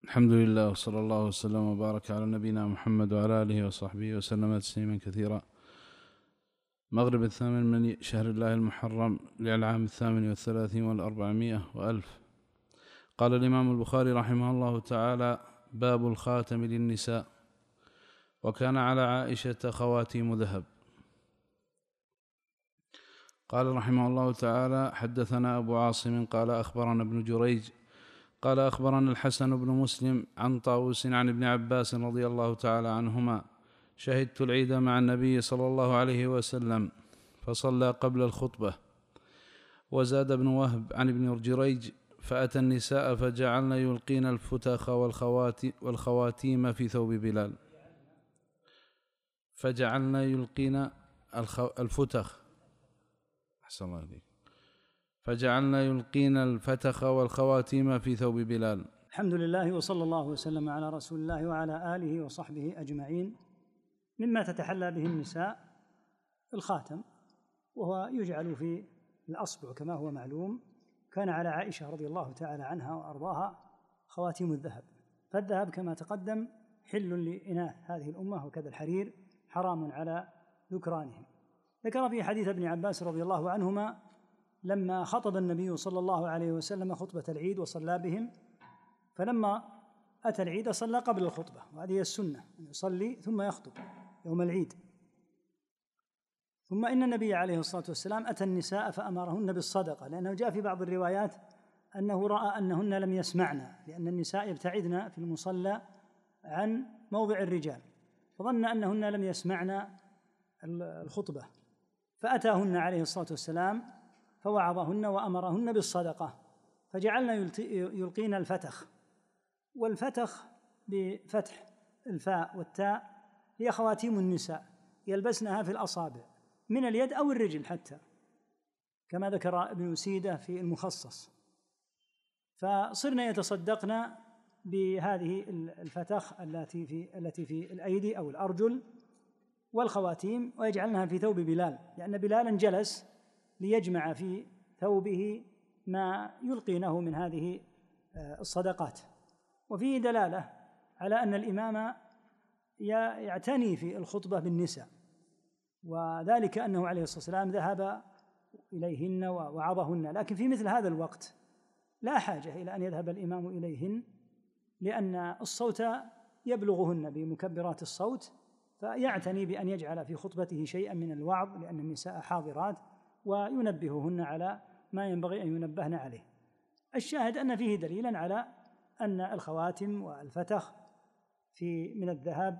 الحمد لله وصلى الله وسلم وبارك على نبينا محمد وعلى آله وصحبه وسلم تسليما كثيرا. مغرب 8 من شهر الله المحرم للعام 38 و400 وألف. قال الإمام البخاري رحمه الله تعالى: باب الخاتم للنساء. وكان على عائشة خواتيم ذهب. قال رحمه الله تعالى: حدثنا أبو عاصم قال أخبرنا ابن جريج قال أخبرنا الحسن بن مسلم عن طاووس عن ابن عباس رضي الله تعالى عنهما: شهدت العيد مع النبي صلى الله عليه وسلم فصلى قبل الخطبة. وزاد ابن وهب عن ابن جريج: فأتى النساء فجعلن يلقين الفتخ والخواتيم في ثوب بلال. فجعلن يلقين الفتخ أحسن الله عليك فجعلنا يلقين الفتخ والخواتيم في ثوب بلال. الحمد لله وصلى الله وسلم على رسول الله وعلى آله وصحبه أجمعين. مما تتحلى به النساء الخاتم، وهو يجعل في الأصبع كما هو معلوم. كان على عائشة رضي الله تعالى عنها وأرضاها خواتيم الذهب، فالذهب كما تقدم حل لإناث هذه الأمة، وكذا الحرير حرام على ذكرانهم. ذكر في حديث ابن عباس رضي الله عنهما لما خطب النبي صلى الله عليه وسلم خطبة العيد وصلى بهم، فلما أتى العيد صلى قبل الخطبة، وهذه هي السنة أن يصلي ثم يخطب يوم العيد. ثم إن النبي عليه الصلاة والسلام أتى النساء فأمرهن بالصدقة، لأنه جاء في بعض الروايات أنه رأى أنهن لم يسمعن، لأن النساء يبتعدن في المصلى عن موضع الرجال، فظن أنهن لم يسمعن الخطبة، فأتاهن عليه الصلاة والسلام فوعظهن وأمرهن بالصدقة، فجعلنا يلقين الفتخ. والفتخ بفتح الفاء والتاء هي خواتيم النساء يلبسنها في الأصابع من اليد أو الرجل حتى، كما ذكر ابن سيدة في المخصص. فصرنا يتصدقن بهذه الفتخ التي في الأيدي أو الأرجل والخواتيم، ويجعلنها في ثوب بلال، لأن بلالا جلس ليجمع في ثوبه ما يلقينه من هذه الصدقات. وفيه دلالة على أن الإمام يعتني في الخطبة بالنساء، وذلك أنه عليه الصلاة والسلام ذهب إليهن ووعظهن، لكن في مثل هذا الوقت لا حاجة إلى أن يذهب الإمام إليهن، لأن الصوت يبلغهن بمكبرات الصوت، فيعتني بأن يجعل في خطبته شيئا من الوعظ، لأن النساء حاضرات، وينبههن على ما ينبغي أن ينبهن عليه. الشاهد أن فيه دليلا على أن الخواتم والفتخ من الذهب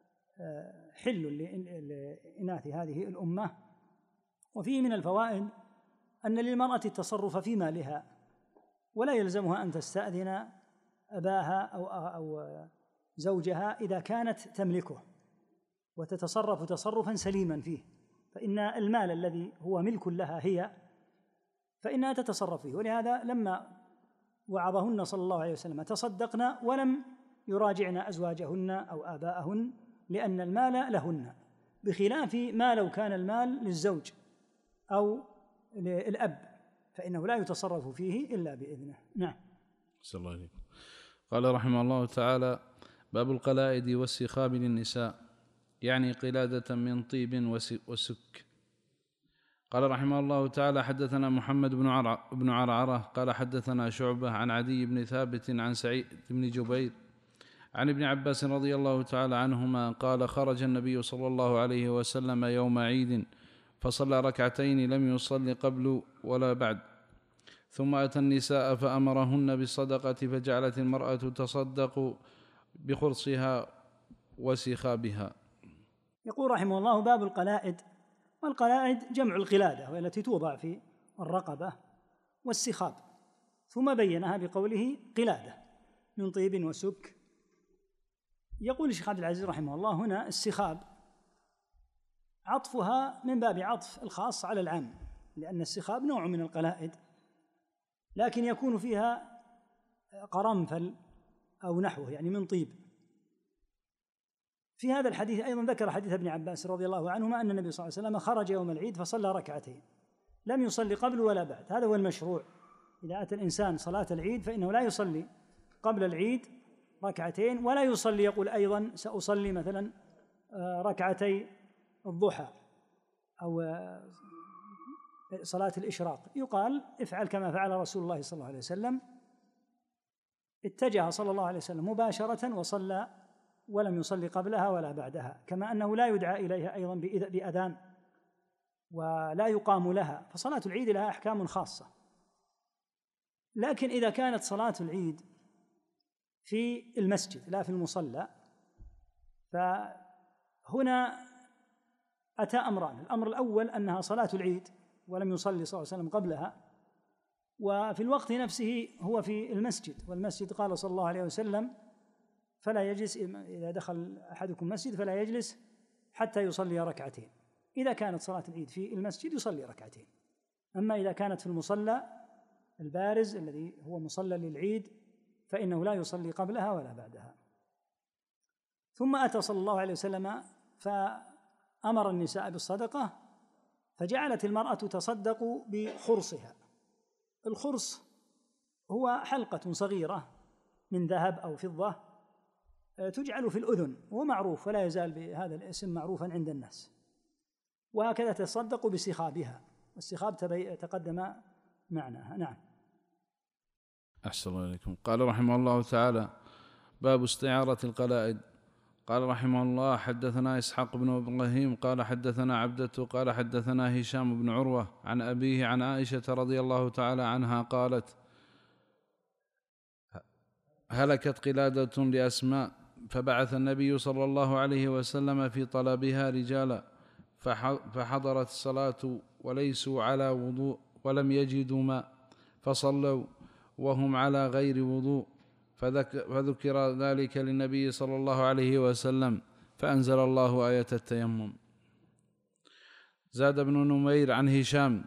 حل لإناث هذه الأمة. وفيه من الفوائد أن للمرأة التصرف في مالها، ولا يلزمها أن تستأذن أباها أو زوجها إذا كانت تملكه، وتتصرف تصرفا سليما فيه، فإن المال الذي هو ملك لها هي فإنها تتصرف فيه. ولهذا لما وعظهن صلى الله عليه وسلم تصدقن ولم يراجعن أزواجهن أو آباءهن، لأن المال لهن، بخلاف ما لو كان المال للزوج أو للأب فإنه لا يتصرف فيه إلا بإذنه. نعم. صلى الله عليه. قال رحمه الله تعالى: باب القلائد والسخاب للنساء، يعني قلادة من طيب وسك. قال رحمه الله تعالى: حدثنا محمد بن عرعرة قال حدثنا شعبة عن عدي بن ثابت عن سعيد بن جبير عن ابن عباس رضي الله تعالى عنهما قال: خرج النبي صلى الله عليه وسلم يوم عيد فصلى ركعتين لم يصل قبل ولا بعد، ثم أتى النساء فأمرهن بالصدقة، فجعلت المرأة تصدق بخرصها وسخابها. يقول رحمه الله: باب القلائد. والقلائد جمع القلادة، وهي التي توضع في الرقبة، والسخاب، ثم بينها بقوله قلادة من طيب وسك. يقول الشيخ عبد العزيز رحمه الله: هنا السخاب عطفها من باب عطف الخاص على العام، لأن السخاب نوع من القلائد، لكن يكون فيها قرنفل أو نحوه، يعني من طيب. في هذا الحديث أيضا ذكر حديث ابن عباس رضي الله عنهما أن النبي صلى الله عليه وسلم خرج يوم العيد فصلى ركعتين لم يصلي قبل ولا بعد. هذا هو المشروع، إذا أتى الإنسان صلاة العيد فإنه لا يصلي قبل العيد ركعتين، ولا يصلي يقول أيضا سأصلي مثلا ركعتي الضحى أو صلاة الإشراق. يقال افعل كما فعل رسول الله صلى الله عليه وسلم، اتجه صلى الله عليه وسلم مباشرة وصلى ولم يصلي قبلها ولا بعدها، كما أنه لا يدعى إليها أيضا بأذان ولا يقام لها، فصلاة العيد لها أحكام خاصة. لكن إذا كانت صلاة العيد في المسجد لا في المصلى، فهنا أتى أمران: الأمر الأول أنها صلاة العيد ولم يصلي صلى الله عليه وسلم قبلها، وفي الوقت نفسه هو في المسجد، والمسجد قال صلى الله عليه وسلم: فلا يجلس إذا دخل أحدكم مسجد فلا يجلس حتى يصلي ركعتين. إذا كانت صلاة العيد في المسجد يصلي ركعتين، أما إذا كانت في المصلى البارز الذي هو مصلى للعيد فإنه لا يصلي قبلها ولا بعدها. ثم أتى صلى الله عليه وسلم فأمر النساء بالصدقة، فجعلت المرأة تصدق بخرصها. الخرص هو حلقة صغيرة من ذهب أو فضة تجعل في الأذن، وهو معروف ولا يزال بهذا الاسم معروفا عند الناس. وهكذا تصدق بسخابها، والسخاب تقدم معناها. نعم. أحسن الله إليكم. قال رحمه الله تعالى: باب استعارة القلائد. قال رحمه الله: حدثنا إسحاق بن إبراهيم قال حدثنا عبدة قال حدثنا هشام بن عروة عن أبيه عن عائشة رضي الله تعالى عنها قالت: هلكت قلادة لأسماء، فبعث النبي صلى الله عليه وسلم في طلبها رجالا، فحضرت الصلاة وليسوا على وضوء ولم يجدوا ماء، فصلوا وهم على غير وضوء، فذكر ذلك للنبي صلى الله عليه وسلم، فأنزل الله آية التيمم. زاد بن نمير عن هشام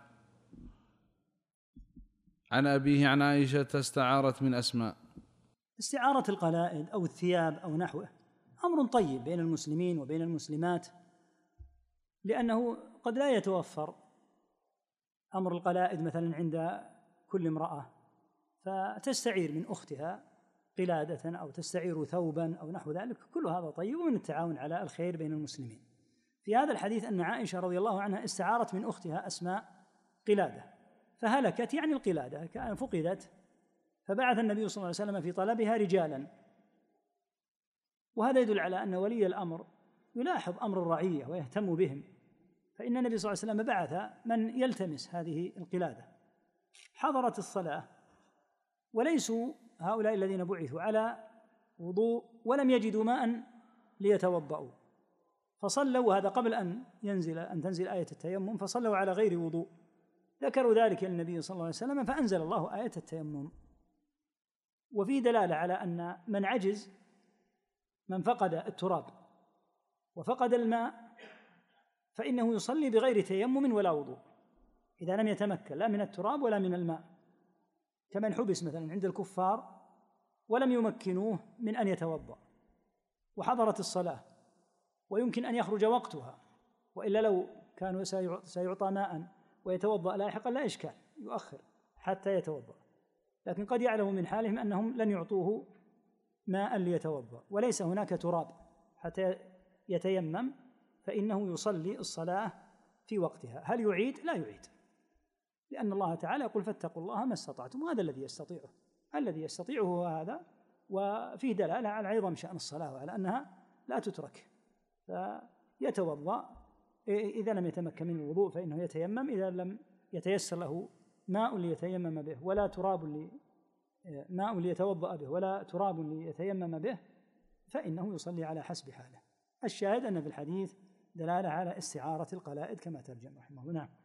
عن أبيه عن عائشة استعارت من أسماء. استعارة القلائد أو الثياب أو نحوه أمر طيب بين المسلمين وبين المسلمات، لأنه قد لا يتوفر أمر القلائد مثلا عند كل امرأة، فتستعير من أختها قلادة أو تستعير ثوبا أو نحو ذلك، كل هذا طيب ومن التعاون على الخير بين المسلمين. في هذا الحديث أن عائشة رضي الله عنها استعارت من أختها أسماء قلادة، فهلكت يعني القلادة كان فقدت، فبعث النبي صلى الله عليه وسلم في طلبها رجالا. وهذا يدل على أن ولي الأمر يلاحظ أمر الرعية ويهتم بهم، فإن النبي صلى الله عليه وسلم بعث من يلتمس هذه القلادة. حضرت الصلاة وليسوا هؤلاء الذين بعثوا على وضوء ولم يجدوا ماء ليتوضأوا، فصلوا، وهذا قبل أن تنزل آية التيمم، فصلوا على غير وضوء. ذكروا ذلك للنبي صلى الله عليه وسلم فأنزل الله آية التيمم. وفي دلالة على أن من عجز، من فقد التراب وفقد الماء، فإنه يصلي بغير تيمم ولا وضوء إذا لم يتمكن لا من التراب ولا من الماء، كمن حبس مثلا عند الكفار ولم يمكنوه من أن يتوضأ وحضرت الصلاة ويمكن أن يخرج وقتها، وإلا لو كانوا سيعطى ماء ويتوضأ لاحقا لا إشكال، يؤخر حتى يتوضأ، لكن قد يعلم من حالهم أنهم لن يعطوه ماء ليتوضأ وليس هناك تراب حتى يتيمم، فإنه يصلي الصلاة في وقتها. هل يعيد؟ لا يعيد، لأن الله تعالى يقول: فاتقوا الله ما استطعتم، وهذا الذي يستطيعه، الذي يستطيعه هو هذا. وفيه دلالة على عظم شأن الصلاة وعلى أنها لا تترك، فيتوضأ إذا لم يتمكن من الوضوء فإنه يتيمم، إذا لم يتيسر له ماء ليتيمم به ولا تراب ماء ليتوضأ به ولا تراب ليتيمم به فإنه يصلي على حسب حاله. الشاهد أن في الحديث دلالة على استعارة القلائد كما ترجم رحمه الله. نعم.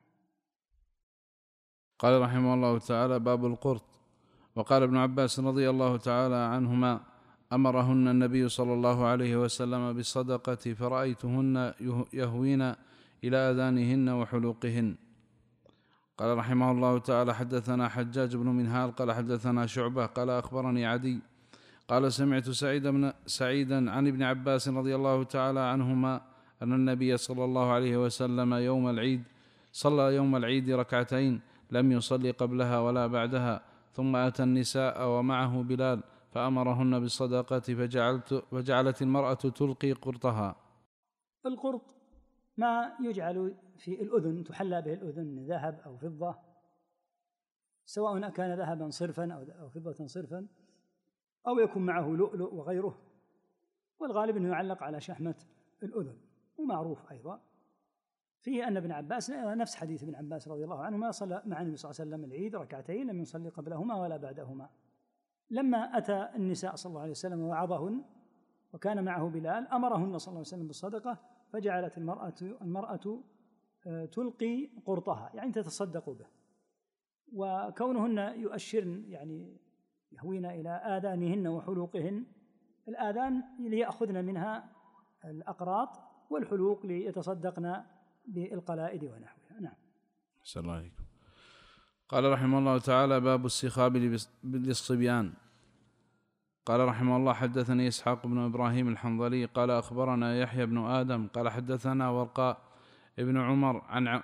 قال رحمه الله تعالى: باب القرط. وقال ابن عباس رضي الله تعالى عنهما: أمرهن النبي صلى الله عليه وسلم بالصدقة، فرأيتهن يهوين إلى أذانهن وحلوقهن. قال رحمه الله تعالى: حدثنا حجاج بن منهال قال حدثنا شعبة قال أخبرني عدي قال سمعت سعيدا عن ابن عباس رضي الله تعالى عنهما أن النبي صلى الله عليه وسلم صلى يوم العيد ركعتين، لم يصلي قبلها ولا بعدها، ثم أتى النساء ومعه بلال، فأمرهن بالصدقة فجعلت المرأة تلقي قرطها. القرط ما يجعل في الأذن، تحلى به الأذن من ذهب أو فضة، سواء كان ذهبا صرفا أو فضة صرفا، أو يكون معه لؤلؤ وغيره، والغالب أنه يعلق على شحمة الأذن. ومعروف أيضا فيه أن ابن عباس، نفس حديث ابن عباس رضي الله عنه، ما صلى مع النبي صلى الله عليه وسلم العيد ركعتين لم يصلي قبلهما ولا بعدهما. لما أتى النساء صلى الله عليه وسلم ووعظهن وكان معه بلال أمرهن صلى الله عليه وسلم بالصدقة، فجعلت المرأة تلقي قرطها، يعني تتصدق به. وكونهن يؤشرن يعني يهوين إلى آذانهن وحلوقهن، الآذان ليأخذن منها الأقراط، والحلوق ليتصدقن بالقلائد ونحوها. نعم. أحسن الله عليكم. قال رحمه الله تعالى: باب السخاب للصبيان. قال رحمه الله: حدثني إسحاق بن إبراهيم الحنظلي قال أخبرنا يحيى بن آدم قال حدثنا ورقاء ابن عمر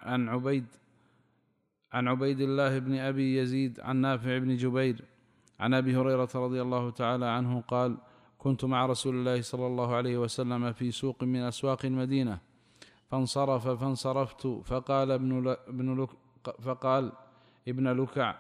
عن عبيد الله بن أبي يزيد عن نافع بن جبير عن أبي هريرة رضي الله تعالى عنه قال: كنت مع رسول الله صلى الله عليه وسلم في سوق من أسواق المدينة، فانصرفت فقال ابن لكع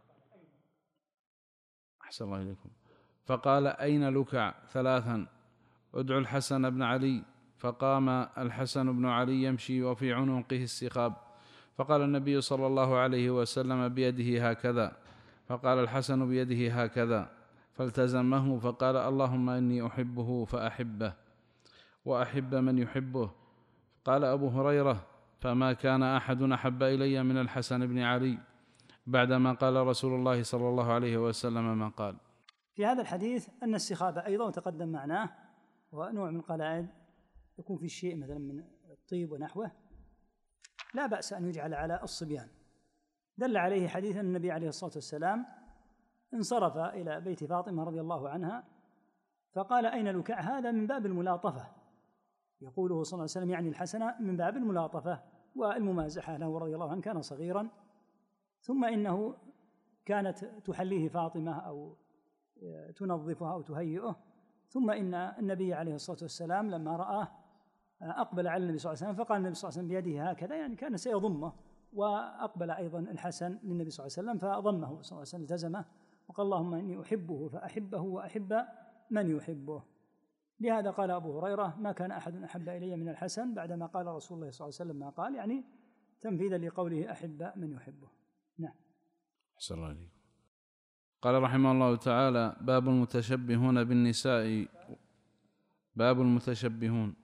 أحسن الله إليكم، فقال: أين لكع؟ ثلاثا: ادعوا الحسن بن علي. فقام الحسن بن علي يمشي وفي عنقه السخاب، فقال النبي صلى الله عليه وسلم بيده هكذا، فقال الحسن بيده هكذا، فالتزمه فقال: اللهم إني أحبه فأحبه وأحب من يحبه. قال أبو هريرة: فما كان أحد أحب إلي من الحسن بن علي بعدما قال رسول الله صلى الله عليه وسلم ما قال. في هذا الحديث أن السخاب أيضا تقدم معناه، ونوع من القلائد يكون في شيء مثلا من الطيب ونحوه، لا بأس أن يجعل على الصبيان. دل عليه حديث أن النبي عليه الصلاة والسلام انصرف إلى بيت فاطمة رضي الله عنها فقال: أين لكع؟ هذا من باب الملاطفة، يقوله صلى الله عليه وسلم يعني الحسن من باب الملاطفة والممازحة له رضي الله عنه، كان صغيرا، ثم إنه كانت تحليه فاطمة أو تنظفها أو تهيئه، ثم إن النبي عليه الصلاة والسلام لما رآه أقبل على النبي صلى الله عليه وسلم، فقال النبي صلى الله عليه وسلم بيده هكذا، يعني كان سيضمه، وأقبل أيضا الحسن للنبي صلى الله عليه وسلم فضمه صلى الله عليه وسلم، التزمه وقال: اللهم إني أحبه فأحبه وأحب من يحبه. لهذا قال أبو هريرة: ما كان أحد أحب إلي من الحسن بعدما قال رسول الله صلى الله عليه وسلم ما قال، يعني تنفيذا لقوله أحب من يحبه. نعم. أحسن الله عليكم. قال رحمه الله تعالى: باب المتشبهون بالنساء. باب المتشبهون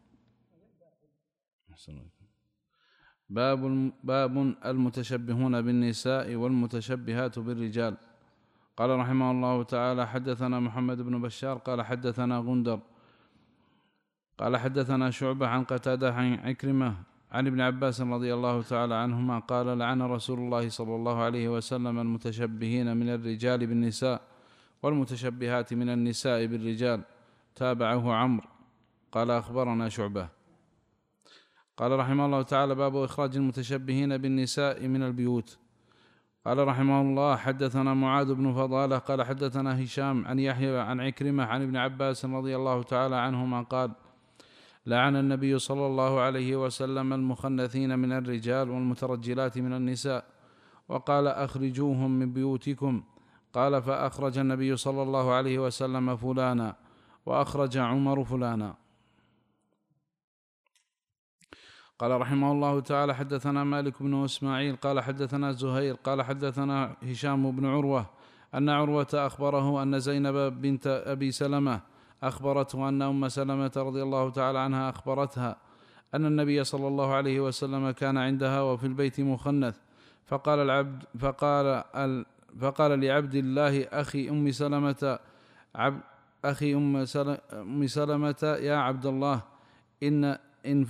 باب المتشبهون بالنساء والمتشبهات بالرجال. قال رحمه الله تعالى: حدثنا محمد بن بشار قال حدثنا غندر قال حدثنا شعبة عن قتادة عن عكرمة عن ابن عباس رضي الله تعالى عنهما قال: لعن رسول الله صلى الله عليه وسلم المتشبهين من الرجال بالنساء والمتشبهات من النساء بالرجال. تابعه عمرو قال أخبرنا شعبة. قال رحمه الله تعالى: باب إخراج المتشبهين بالنساء من البيوت. قال رحمه الله: حدثنا معاذ بن فضالة قال حدثنا هشام عن يحيى عن عكرمة عن ابن عباس رضي الله تعالى عنهما قال: لعن النبي صلى الله عليه وسلم المخنثين من الرجال والمترجلات من النساء، وقال: أخرجوهم من بيوتكم. قال: فأخرج النبي صلى الله عليه وسلم فلانا، وأخرج عمر فلانا. قال رحمه الله تعالى: حدثنا مالك بن إسماعيل قال حدثنا زهير قال حدثنا هشام بن عروة أن عروة أخبره أن زينب بنت أبي سلمة أخبرته أن أم سلمة رضي الله تعالى عنها أخبرتها أن النبي صلى الله عليه وسلم كان عندها وفي البيت مخنث، فقال لعبد الله أخي أم سلمة: يا عبد الله، إن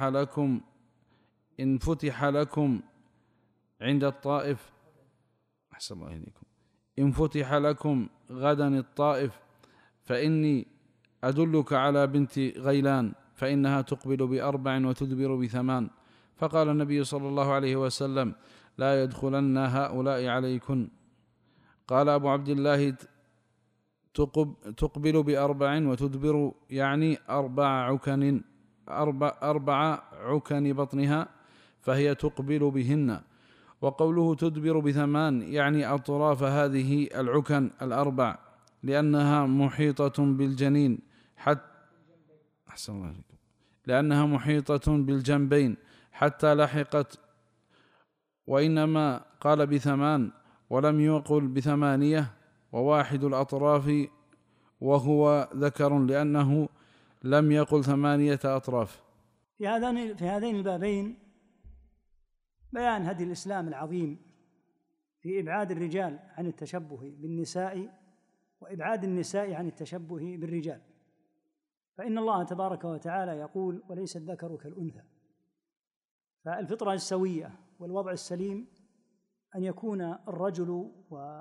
فتح لكم عند الطائف، أحسن الله إليكم، إن فتح لكم غدا الطائف فإني أدلك على بنت غيلان، فإنها تقبل ب4 وتدبر ب8. فقال النبي صلى الله عليه وسلم: لا يدخلن هؤلاء عليكن. قال أبو عبد الله: تقبل ب4 وتدبر، يعني 4 عكن بطنها، فهي تقبل بهن. وقوله تدبر ب8 يعني أطراف هذه العكن 4، لأنها محيطة بالجنين أحسن الله عليكم، لأنها محيطة بالجنبين حتى لحقت. وإنما قال ب8 ولم يقل ب8، وواحد الأطراف وهو ذكر، لأنه لم يقل 8 أطراف. في هذين البابين بيان هدي الإسلام العظيم في إبعاد الرجال عن التشبه بالنساء وإبعاد النساء عن التشبه بالرجال. فإن الله تبارك وتعالى يقول: وليس الذكر كالأنثى. فالفطرة السوية والوضع السليم أن يكون الرجل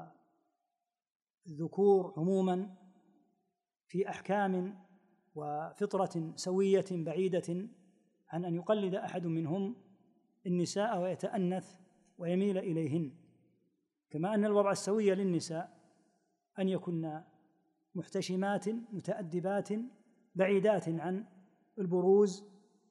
والذكور عموما في أحكام وفطرة سوية بعيدة عن أن يقلد أحد منهم النساء ويتأنث ويميل إليهن، كما أن الوضع السوي للنساء أن يكن محتشمات متأدبات بعيدات عن البروز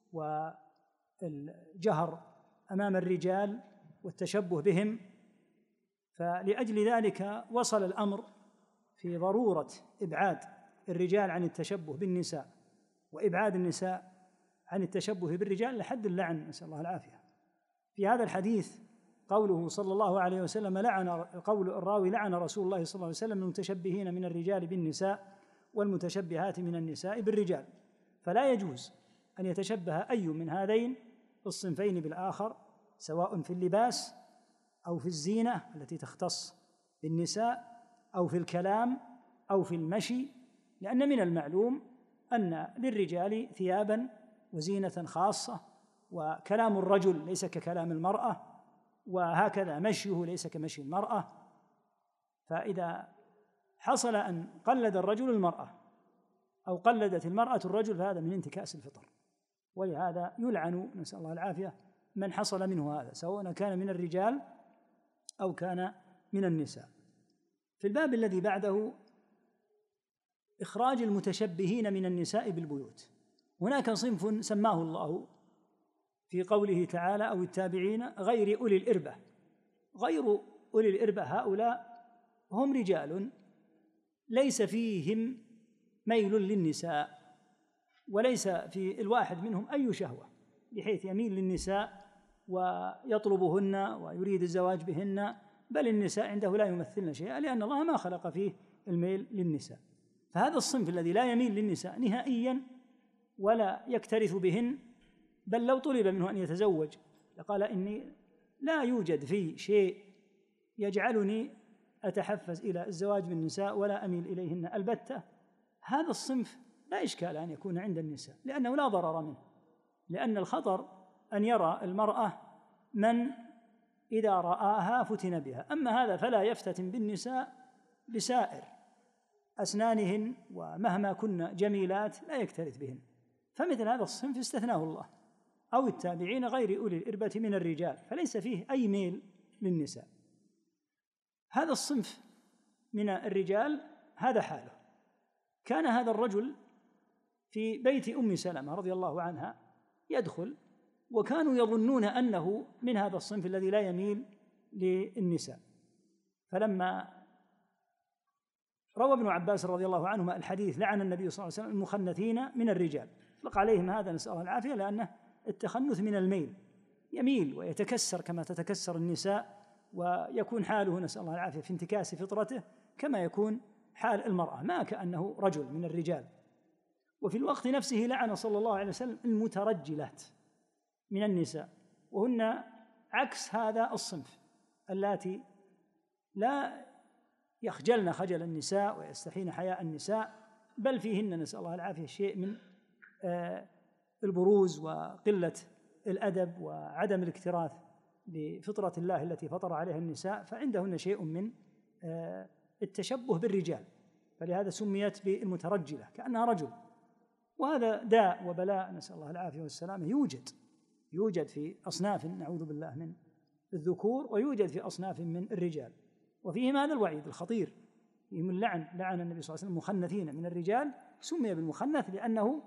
والجهر أمام الرجال والتشبه بهم. فلأجل ذلك وصل الأمر في ضرورة إبعاد الرجال عن التشبه بالنساء وإبعاد النساء عن التشبه بالرجال لحد اللعن، نسأل الله العافية. في هذا الحديث قوله صلى الله عليه وسلم قول الراوي: لعن رسول الله صلى الله عليه وسلم المتشبهين من الرجال بالنساء والمتشبهات من النساء بالرجال. فلا يجوز أن يتشبه أي من هذين الصنفين بالآخر، سواء في اللباس أو في الزينة التي تختص بالنساء أو في الكلام أو في المشي، لأن من المعلوم أن للرجال ثيابا وزينة خاصة، وكلام الرجل ليس ككلام المرأة، وهكذا مشيه ليس كمشي المرأة. فإذا حصل أن قلد الرجل المرأة أو قلدت المرأة الرجل فهذا من انتكاس الفطر، ولهذا يلعن، نسأل الله العافية، من حصل منه هذا، سواء كان من الرجال أو كان من النساء. في الباب الذي بعده إخراج المتشبهين من النساء بالبيوت. هناك صنف سماه الله في قوله تعالى: أو التابعين غير أولي الإربة. غير أولي الإربة هؤلاء هم رجال ليس فيهم ميل للنساء، وليس في الواحد منهم أي شهوة بحيث يميل للنساء ويطلبهن ويريد الزواج بهن، بل النساء عنده لا يمثلن شيئا، لأن الله ما خلق فيه الميل للنساء. فهذا الصنف الذي لا يميل للنساء نهائيا ولا يكترث بهن، بل لو طلب منه أن يتزوج لقال: إني لا يوجد في شيء يجعلني أتحفز إلى الزواج بالنساء ولا أميل إليهن البتة. هذا الصنف لا إشكال أن يكون عند النساء، لأنه لا ضرر منه، لأن الخطر أن يرى المرأة من إذا رآها فتن بها. أما هذا فلا يفتتن بالنساء بسائر أسنانهن، ومهما كن جميلات لا يكترث بهن. فمثل هذا الصنف استثناه الله: أو التابعين غير أولي الإربة من الرجال، فليس فيه أي ميل للنساء. هذا الصنف من الرجال هذا حاله. كان هذا الرجل في بيت أم سلمة رضي الله عنها يدخل، وكانوا يظنون أنه من هذا الصنف الذي لا يميل للنساء. فلما روى ابن عباس رضي الله عنهما الحديث: لعن النبي صلى الله عليه وسلم المخنثين من الرجال، أطلق عليهم هذا، نسأل الله العافية، لأنه التخنث من الميل، يميل ويتكسر كما تتكسر النساء، ويكون حاله، نسأل الله العافية، في انتكاس فطرته كما يكون حال المرأة، ما كأنه رجل من الرجال. وفي الوقت نفسه لعن صلى الله عليه وسلم المترجلات من النساء، وهن عكس هذا الصنف، اللاتي لا يخجلن خجل النساء ويستحين حياء النساء، بل فيهن، نسأل الله العافية، شيء من البروز وقلة الأدب وعدم الاكتراث بفطرة الله التي فطر عليها النساء، فعندهن شيء من التشبه بالرجال، فلهذا سميت بالمترجلة كأنها رجل. وهذا داء وبلاء، نسأل الله العافية والسلامة، يوجد في أصناف، نعوذ بالله، من الذكور، ويوجد في أصناف من الرجال، وفيهم هذا الوعيد الخطير فيهم اللعن، لعن النبي صلى الله عليه وسلم مخنثين من الرجال، سمي بالمخنث لأنه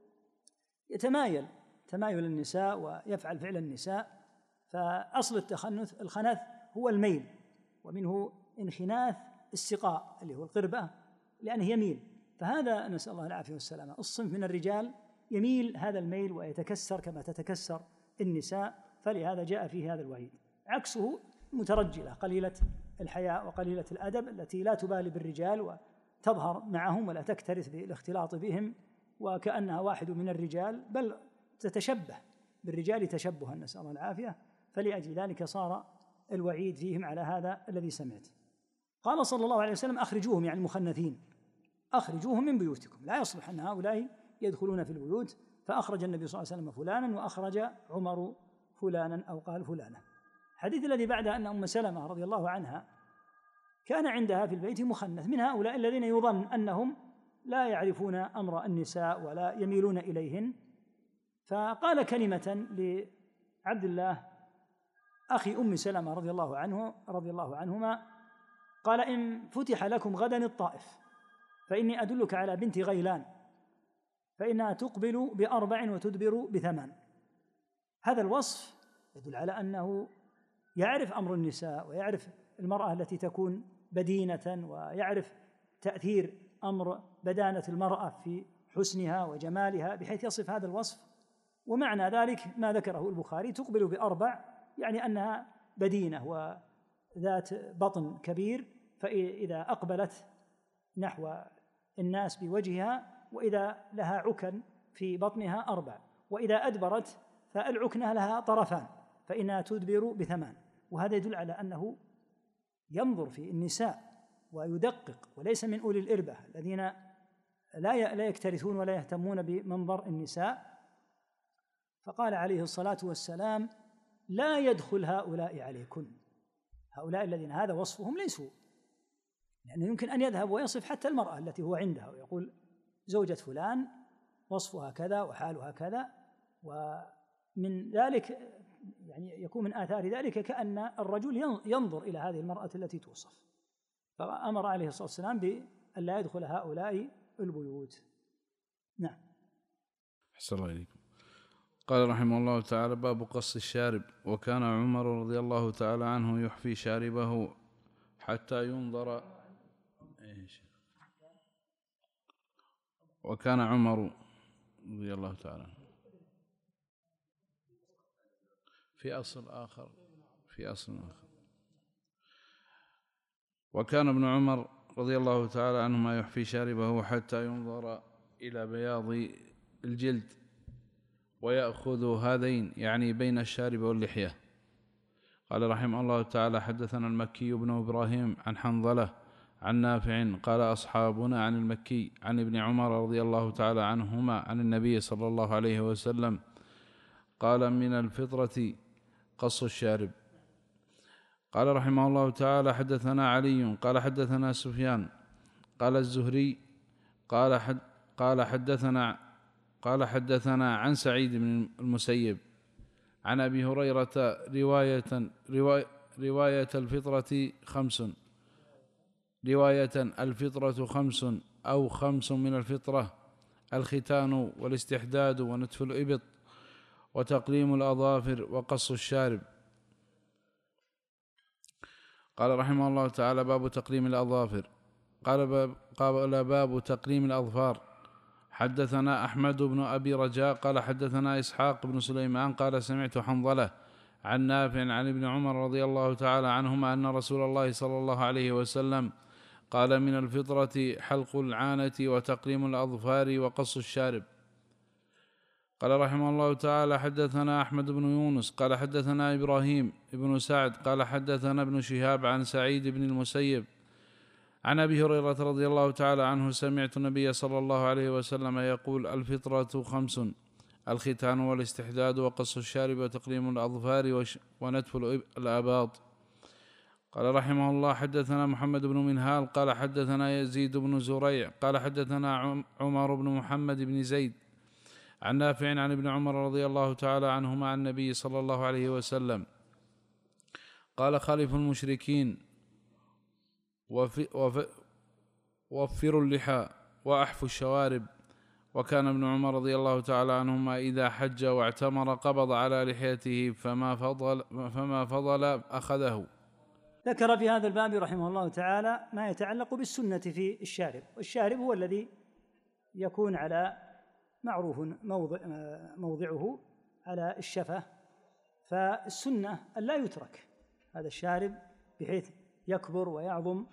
يتمايل تمايل النساء ويفعل فعل النساء. فأصل الخنث هو الميل، ومنه انخناث السقاء اللي هو القربة لأنه يميل. فهذا نسأل الله العافية والسلامة، الصنف من الرجال يميل هذا الميل ويتكسر كما تتكسر النساء، فلهذا جاء فيه هذا الوعيد. عكسه مترجلة قليلة الحياء وقليلة الأدب التي لا تبالي بالرجال وتظهر معهم ولا تكترث بالاختلاط بهم وكأنها واحد من الرجال، بل تتشبه بالرجال تشبها، نسأل الله العافية. فلأجل ذلك صار الوعيد فيهم على هذا الذي سمعت. قال صلى الله عليه وسلم: أخرجوهم، يعني المخنثين، أخرجوهم من بيوتكم، لا يصلح أن هؤلاء يدخلون في البيوت. فأخرج النبي صلى الله عليه وسلم فلانا، وأخرج عمر فلانا أو قال فلانا. الحديث الذي بعد أن أم سلمة رضي الله عنها كان عندها في البيت مخنث من هؤلاء الذين يظن أنهم لا يعرفون أمر النساء ولا يميلون إليهن، فقال كلمة لعبد الله أخي أم سلمة رضي الله عنهما، قال: إن فتح لكم غدا الطائف فإني أدلك على بنت غيلان فإنها تقبل ب4 وتدبر ب8. هذا الوصف يدل على أنه يعرف أمر النساء ويعرف المرأة التي تكون بدينة، ويعرف تأثير أمر بدانة المرأة في حسنها وجمالها بحيث يصف هذا الوصف. ومعنى ذلك ما ذكره البخاري: تقبل ب4، يعني أنها بدينة وذات بطن كبير، فإذا أقبلت نحو الناس بوجهها، وإذا لها عكن في بطنها 4، وإذا أدبرت فالعكنة لها طرفان فإنها تدبر ب8. وهذا يدل على أنه ينظر في النساء ويدقق، وليس من أولي الإربة الذين لا يكترثون ولا يهتمون بمنظر النساء. فقال عليه الصلاة والسلام: لا يدخل هؤلاء عليكن. هؤلاء الذين هذا وصفهم ليسوا، لأنه يمكن أن يذهب ويصف حتى المرأة التي هو عندها ويقول: زوجة فلان وصفها كذا وحالها كذا، ومن ذلك يعني يكون من آثار ذلك كأن الرجل ينظر إلى هذه المرأة التي توصف. فأمر عليه الصلاة والسلام بأن لا يدخل هؤلاء البيوت. نعم. أحسن الله إليكم. قال رحمه الله تعالى: باب قص الشارب. وكان عمر رضي الله تعالى عنه يحفي شاربه حتى ينظر. وكان عمر رضي الله تعالى عنه في أصل آخر. وكان ابن عمر رضي الله تعالى عنهما يحفي شاربه حتى ينظر إلى بياض الجلد، ويأخذ هذين، يعني بين الشارب واللحية. قال رحمه الله تعالى: حدثنا المكي بن إبراهيم عن حنظلة عن نافع قال: أصحابنا عن المكي عن ابن عمر رضي الله تعالى عنهما عن النبي صلى الله عليه وسلم قال: من الفطرة قص الشارب. قال رحمه الله تعالى: حدثنا علي قال حدثنا سفيان قال الزهري قال حدثنا عن سعيد بن المسيب عن أبي هريرة رواية الفطرة 5 أو 5 من الفطرة: الختان والاستحداد ونتف الإبط وتقليم الأظافر وقص الشارب. قال رحمه الله تعالى: باب تقليم الأظافر. قال باب تقليم الأظفار. حدثنا أحمد بن أبي رجاء قال حدثنا إسحاق بن سليمان قال: سمعت حنظلة عن نافع عن ابن عمر رضي الله تعالى عنهما أن رسول الله صلى الله عليه وسلم قال: من الفطرة حلق العانة وتقليم الأظفار وقص الشارب. قال رحمه الله تعالى: حدثنا أحمد بن يونس قال حدثنا إبراهيم بن سعد قال حدثنا ابن شهاب عن سعيد بن المسيب عن أبي هريرة رضي الله تعالى عنه: سمعت النبي صلى الله عليه وسلم يقول: الفطرة 5: الختان والاستحداد وقص الشارب وتقليم الأظفار ونتف الآباط. قال رحمه الله: حدثنا محمد بن منهال قال حدثنا يزيد بن زريع قال حدثنا عمر بن محمد بن زيد عن نافع عن ابن عمر رضي الله تعالى عنهما عن النبي صلى الله عليه وسلم قال: خالف المشركين ووفروا اللحى وأحفوا الشوارب. وكان ابن عمر رضي الله تعالى عنهما إذا حج واعتمر قبض على لحيته فما فضل أخذه. ذكر في هذا الباب رحمه الله تعالى ما يتعلق بالسنة في الشارب، والشارب هو الذي يكون على معروف موضعه على الشفة، فالسنة أن لا يترك هذا الشارب بحيث يكبر ويعظم،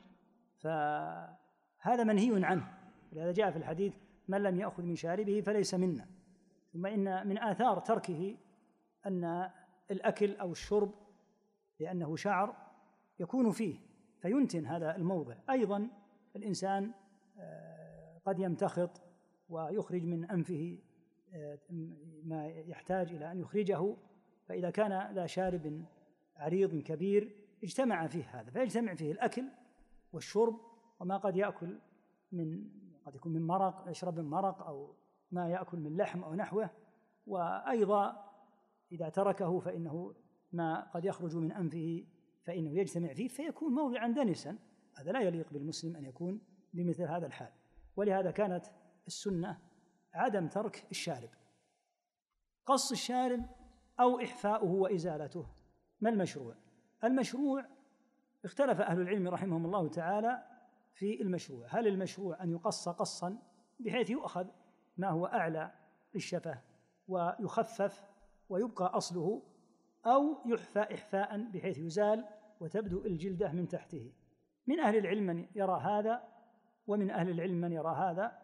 فهذا منهي عنه، لهذا جاء في الحديث من لم يأخذ من شاربه فليس منا. ثم إن من آثار تركه أن الأكل أو الشرب لأنه شعر يكون فيه فينتن هذا الموضع. أيضا الإنسان قد يمتخط ويخرج من أنفه ما يحتاج إلى أن يخرجه، فإذا كان ذا شارب عريض كبير اجتمع فيه هذا، فيجتمع فيه الأكل والشرب وما قد يأكل قد يكون من مرق، يشرب من مرق أو ما يأكل من لحم أو نحوه. وأيضا إذا تركه فإنه ما قد يخرج من أنفه فإنه يجتمع فيه فيكون موضعا دنسا، هذا لا يليق بالمسلم أن يكون بمثل هذا الحال. ولهذا كانت السنة عدم ترك الشارب، قص الشارب أو إحفاؤه وإزالته. ما المشروع؟ المشروع اختلف أهل العلم رحمهم الله تعالى في المشروع، هل المشروع أن يقص قصا بحيث يؤخذ ما هو أعلى الشفة ويخفف ويبقى أصله، أو يحفى إحفاء بحيث يزال وتبدو الجلدة من تحته؟ من أهل العلم من يرى هذا ومن أهل العلم من يرى هذا،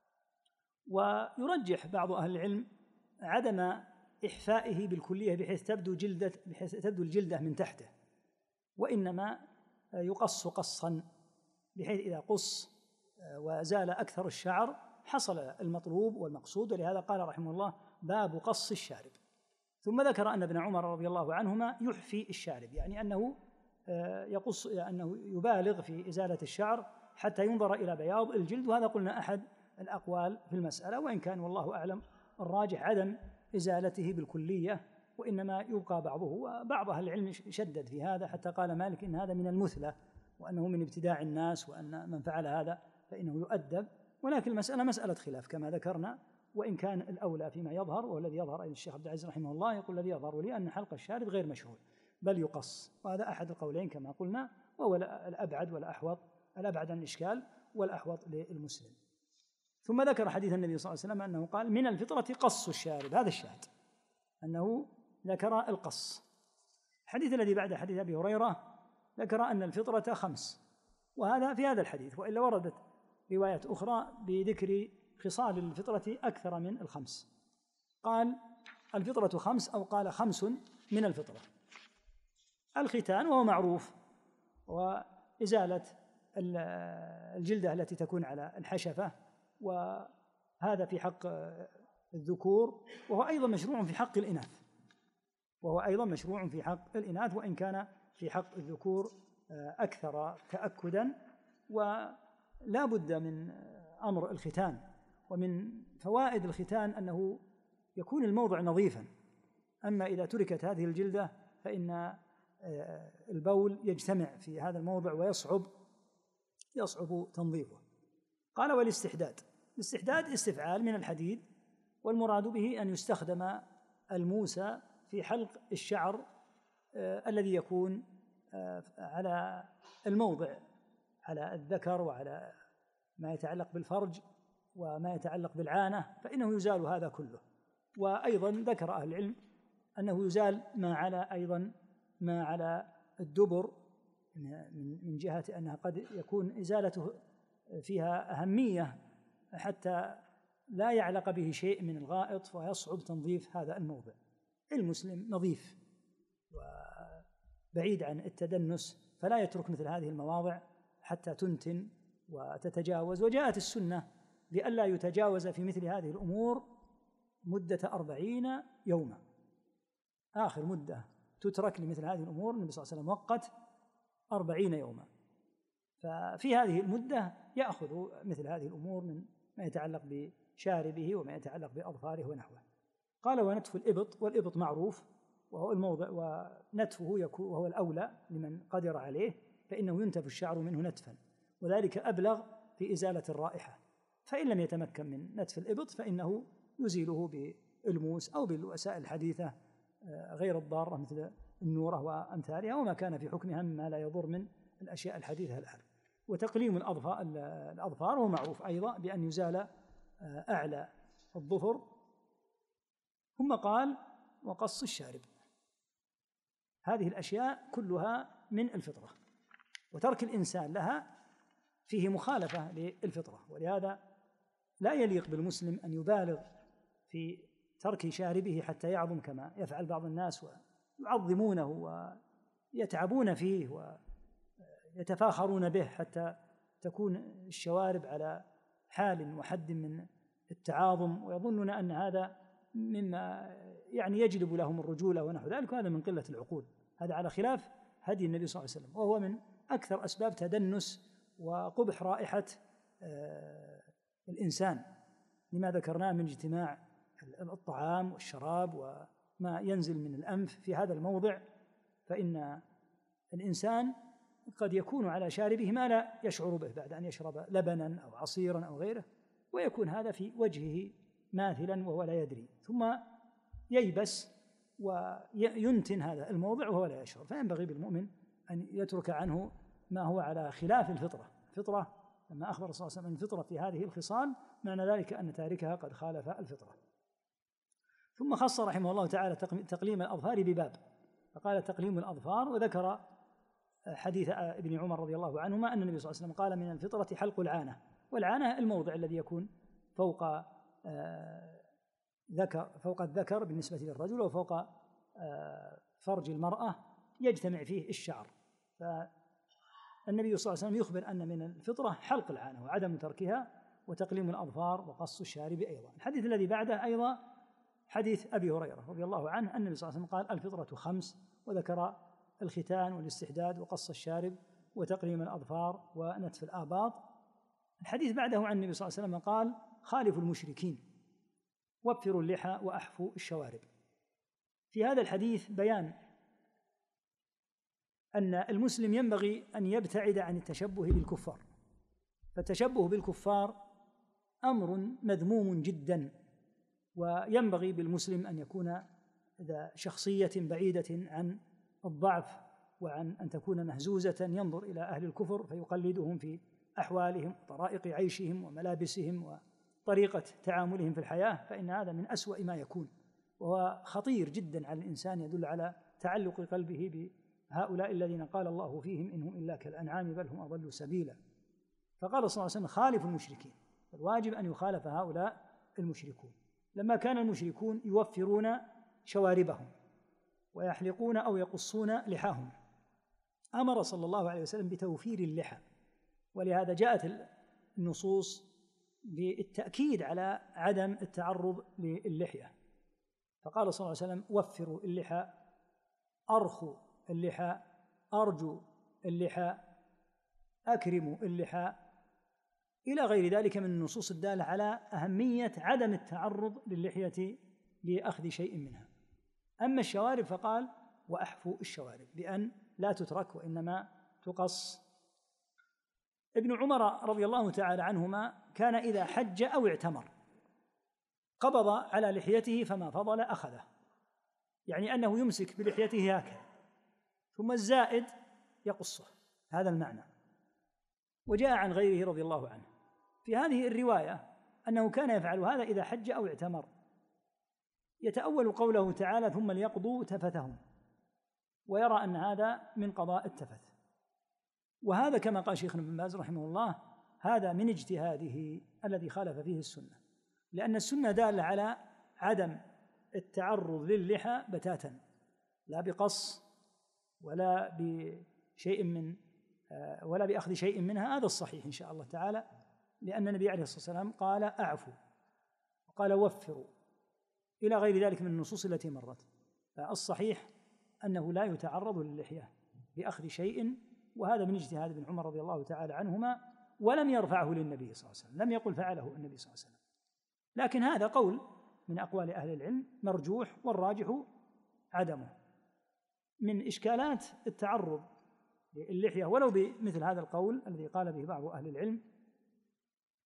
ويرجح بعض أهل العلم عدم إحفائه بالكلية بحيث تبدو الجلدة من تحته، وإنما يقص قصا بحيث إذا قص وزال أكثر الشعر حصل المطلوب والمقصود. ولهذا قال رحمه الله باب قص الشارب. ثم ذكر أن ابن عمر رضي الله عنهما يحفي الشارب، يعني أنه أنه يبالغ في إزالة الشعر حتى ينظر إلى بياض الجلد، وهذا قلنا أحد الأقوال في المسألة، وإن كان والله أعلم الراجح عدم إزالته بالكلية وإنما يبقى بعضه. وبعض أهل العلم شدد في هذا حتى قال مالك إن هذا من المثلة وأنه من ابتداع الناس، وأن من فعل هذا فإنه يؤدب. ولكن المسألة مسألة خلاف كما ذكرنا، وإن كان الأولى فيما يظهر، والذي يظهر أي الشيخ عبد العزيز رحمه الله يقول الذي يظهر لي أن حلق الشارب غير مشروع بل يقص، وهذا أحد القولين كما قلنا، وهو الأبعد والأحوط، الأبعد عن الإشكال والأحوط للمسلم. ثم ذكر حديث النبي صلى الله عليه وسلم أنه قال من الفطرة قص الشارب، هذا الشاهد أنه ذكر القص. الحديث الذي بعد حديث أبي هريرة ذكر أن الفطرة 5، وهذا في هذا الحديث، وإلا وردت روايات أخرى بذكر خصال الفطرة أكثر من 5. قال الفطرة 5 أو قال 5 من الفطرة: الختان وهو معروف، وإزالة الجلدة التي تكون على الحشفة، وهذا في حق الذكور، وهو أيضا مشروع في حق الإناث، وإن كان في حق الذكور أكثر تأكدا. ولا بد من أمر الختان، ومن فوائد الختان أنه يكون الموضع نظيفا، أما إذا تركت هذه الجلدة فإن البول يجتمع في هذا الموضع ويصعب تنظيفه. قال والاستحداد، الاستحداد استفعال من الحديد، والمراد به أن يستخدم الموسى في حلق الشعر الذي يكون على الموضع، على الذكر وعلى ما يتعلق بالفرج وما يتعلق بالعانة، فإنه يزال هذا كله. وأيضا ذكر أهل العلم أنه يزال ما على الدبر من جهة أنها قد يكون إزالته فيها أهمية حتى لا يعلق به شيء من الغائط ويصعب تنظيف هذا الموضع. المسلم نظيف وبعيد عن التدنس، فلا يترك مثل هذه المواضع حتى تنتن وتتجاوز. وجاءت السنة بألا يتجاوز في مثل هذه الأمور مدة 40 يوما، آخر مدة تترك لمثل هذه الأمور النبي صلى الله عليه وسلم وقت 40 يوما، ففي هذه المدة يأخذ مثل هذه الأمور من ما يتعلق بشاربه وما يتعلق بأظفاره ونحوه. قال ونتف الإبط، والإبط معروف وهو الموضع، ونتفه يكون وهو الأولى لمن قدر عليه، فإنه ينتف الشعر منه نتفا، وذلك أبلغ في إزالة الرائحة، فإن لم يتمكن من نتف الإبط فإنه يزيله بالموس أو بالوسائل الحديثة غير الضارة مثل النورة وأمثالها وما كان في حكمها مما لا يضر من الأشياء الحديثة الآن. وتقليم الأظفار هو معروف أيضا بأن يزال أعلى الظفر. ثم قال وقص الشارب. هذه الأشياء كلها من الفطرة، وترك الإنسان لها فيه مخالفة للفطرة، ولهذا لا يليق بالمسلم أن يبالغ في ترك شاربه حتى يعظم كما يفعل بعض الناس ويعظمونه ويتعبون فيه ويتفاخرون به حتى تكون الشوارب على حال وحد من التعاظم، ويظنون أن هذا مما يعني يجلب لهم الرجولة ونحو ذلك، وهذا من قلة العقول. هذا على خلاف هدي النبي صلى الله عليه وسلم، وهو من أكثر أسباب تدنس وقبح رائحة الإنسان لما ذكرناه من اجتماع الطعام والشراب وما ينزل من الأنف في هذا الموضع. فإن الإنسان قد يكون على شاربه ما لا يشعر به بعد أن يشرب لبنا أو عصيرا أو غيره، ويكون هذا في وجهه ماثلا وهو لا يدري، ثم ييبس وينتن هذا الموضع وهو لا يشعر. فينبغي بالمؤمن أن يترك عنه ما هو على خلاف الفطرة. الفطرة لما أخبر صلى الله عليه وسلم الفطرة في هذه الخصال معنى ذلك أن تاركها قد خالف الفطرة. ثم خص رحمه الله تعالى تقليم الأظفار بباب، فقال تقليم الأظفار، وذكر حديث ابن عمر رضي الله عنهما أن النبي صلى الله عليه وسلم قال من الفطرة حلق العانة، والعانة الموضع الذي يكون فوق الذكر بالنسبة للرجل وفوق فرج المرأة يجتمع فيه الشعر. فالنبي صلى الله عليه وسلم يخبر أن من الفطرة حلق العانة وعدم تركها وتقليم الأظفار وقص الشارب أيضا. الحديث الذي بعده أيضا حديث أبي هريرة رضي الله عنه أن النبي صلى الله عليه وسلم قال الفطرة 5، وذكر الختان والاستحداد وقص الشارب وتقليم الأظفار ونتف الآباط. الحديث بعده عن النبي صلى الله عليه وسلم قال خالفوا المشركين وفروا اللحى وأحفوا الشوارب. في هذا الحديث بيان أن المسلم ينبغي أن يبتعد عن التشبه بالكفار، فالتشبه بالكفار أمر مذموم جدا، وينبغي بالمسلم أن يكون ذا شخصية بعيدة عن الضعف وعن أن تكون مهزوزة، ينظر إلى أهل الكفر فيقلدهم في أحوالهم وطرائق عيشهم وملابسهم وطريقة تعاملهم في الحياة، فإن هذا من أسوأ ما يكون، وهو خطير جدا على الإنسان، يدل على تعلق قلبه بهؤلاء الذين قال الله فيهم إنهم إلا كالأنعام بل هم أضل سبيلا. فقال صلى الله عليه وسلم خالفوا المشركين، الواجب أن يخالف هؤلاء المشركون. لما كان المشركون يوفرون شواربهم ويحلقون أو يقصون لحاهم، أمر صلى الله عليه وسلم بتوفير اللحى، ولهذا جاءت النصوص بالتأكيد على عدم التعرض للحية. فقال صلى الله عليه وسلم وفروا اللحى، أرخوا اللحى، أرجوا اللحى، أكرموا اللحى، إلى غير ذلك من النصوص الدالة على أهمية عدم التعرض للحية لأخذ شيء منها. أما الشوارب فقال وأحفوا الشوارب بأن لا تترك وإنما تقص. ابن عمر رضي الله تعالى عنهما كان إذا حج أو اعتمر قبض على لحيته فما فضل أخذه، يعني أنه يمسك بلحيته هكذا ثم الزائد يقصه، هذا المعنى. وجاء عن غيره رضي الله عنه في هذه الرواية أنه كان يفعل هذا إذا حج أو اعتمر، يتأول قوله تعالى ثم ليقضوا تفثهم، ويرى أن هذا من قضاء التفث. وهذا كما قال شيخنا ابن باز رحمه الله هذا من اجتهاده الذي خالف فيه السنة، لأن السنة دالة على عدم التعرض للحى بتاتا، لا بقص ولا بشيء من ولا بأخذ شيء منها، هذا الصحيح إن شاء الله تعالى، لأن النبي عليه الصلاة والسلام قال أعفوا وقال وفروا إلى غير ذلك من النصوص التي مرت. فالصحيح أنه لا يتعرض للحية بأخذ شيء، وهذا من اجتهاد ابن عمر رضي الله تعالى عنهما، ولم يرفعه للنبي صلى الله عليه وسلم، لم يقل فعله النبي صلى الله عليه وسلم، لكن هذا قول من أقوال أهل العلم مرجوح، والراجح عدمه. من إشكالات التعرض للحية ولو بمثل هذا القول الذي قال به بعض أهل العلم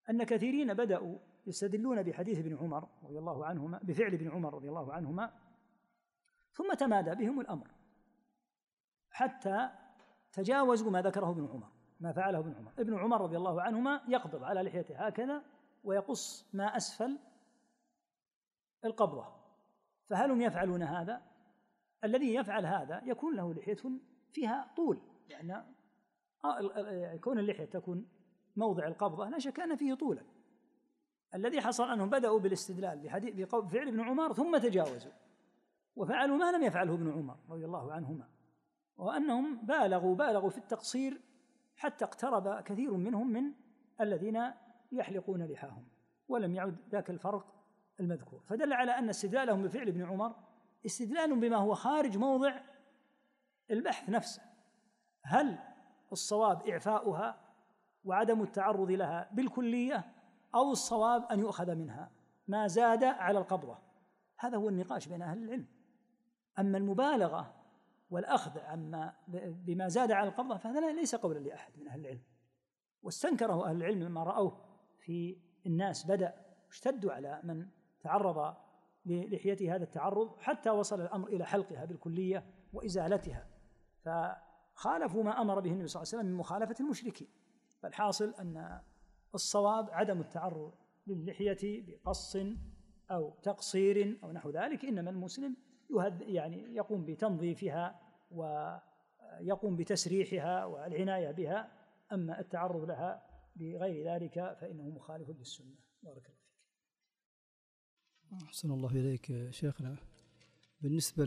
أن كثيرين بدأوا يستدلون بحديث ابن عمر رضي الله عنهما، بفعل ابن عمر رضي الله عنهما، ثم تمادى بهم الأمر حتى تجاوزوا ما ذكره ابن عمر، ما فعله ابن عمر. ابن عمر رضي الله عنهما يقبض على لحيته هكذا ويقص ما أسفل القبضة، فهل هم يفعلون هذا؟ الذي يفعل هذا يكون له لحية فيها طول، لأن كون اللحية تكون موضع القبضة لا شك أن فيه طولا. الذي حصل أنهم بدأوا بالاستدلال بفعل ابن عمر ثم تجاوزوا وفعلوا ما لم يفعله ابن عمر رضي الله عنهما، وأنهم بالغوا في التقصير حتى اقترب كثير منهم من الذين يحلقون لحاهم ولم يعد ذاك الفرق المذكور. فدل على أن استدلالهم بفعل ابن عمر استدلال بما هو خارج موضع البحث نفسه، هل الصواب إعفاؤها وعدم التعرض لها بالكلية، أو الصواب أن يؤخذ منها ما زاد على القبضة؟ هذا هو النقاش بين أهل العلم. أما المبالغة والأخذ بما زاد على القبضة فهذا ليس قولا لأحد من أهل العلم، واستنكره أهل العلم لما رأوه في الناس بدأ اشتدوا على من تعرض للحيته هذا التعرض حتى وصل الأمر إلى حلقها بالكلية وإزالتها، فخالفوا ما أمر به النبي صلى الله عليه وسلم من مخالفة المشركين. فالحاصل أن الصواب عدم التعرض للحية بقص أو تقصير أو نحو ذلك، إنما المسلم يعني يقوم بتنظيفها ويقوم بتسريحها والعناية بها، أما التعرض لها بغير ذلك فإنه مخالف للسنة. بارك الله فيك. أحسن الله إليك شيخنا. بالنسبة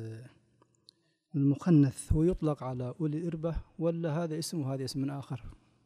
للمخنث هو يطلق على أولي الإربة ولا هذا اسم وهذا اسم آخر؟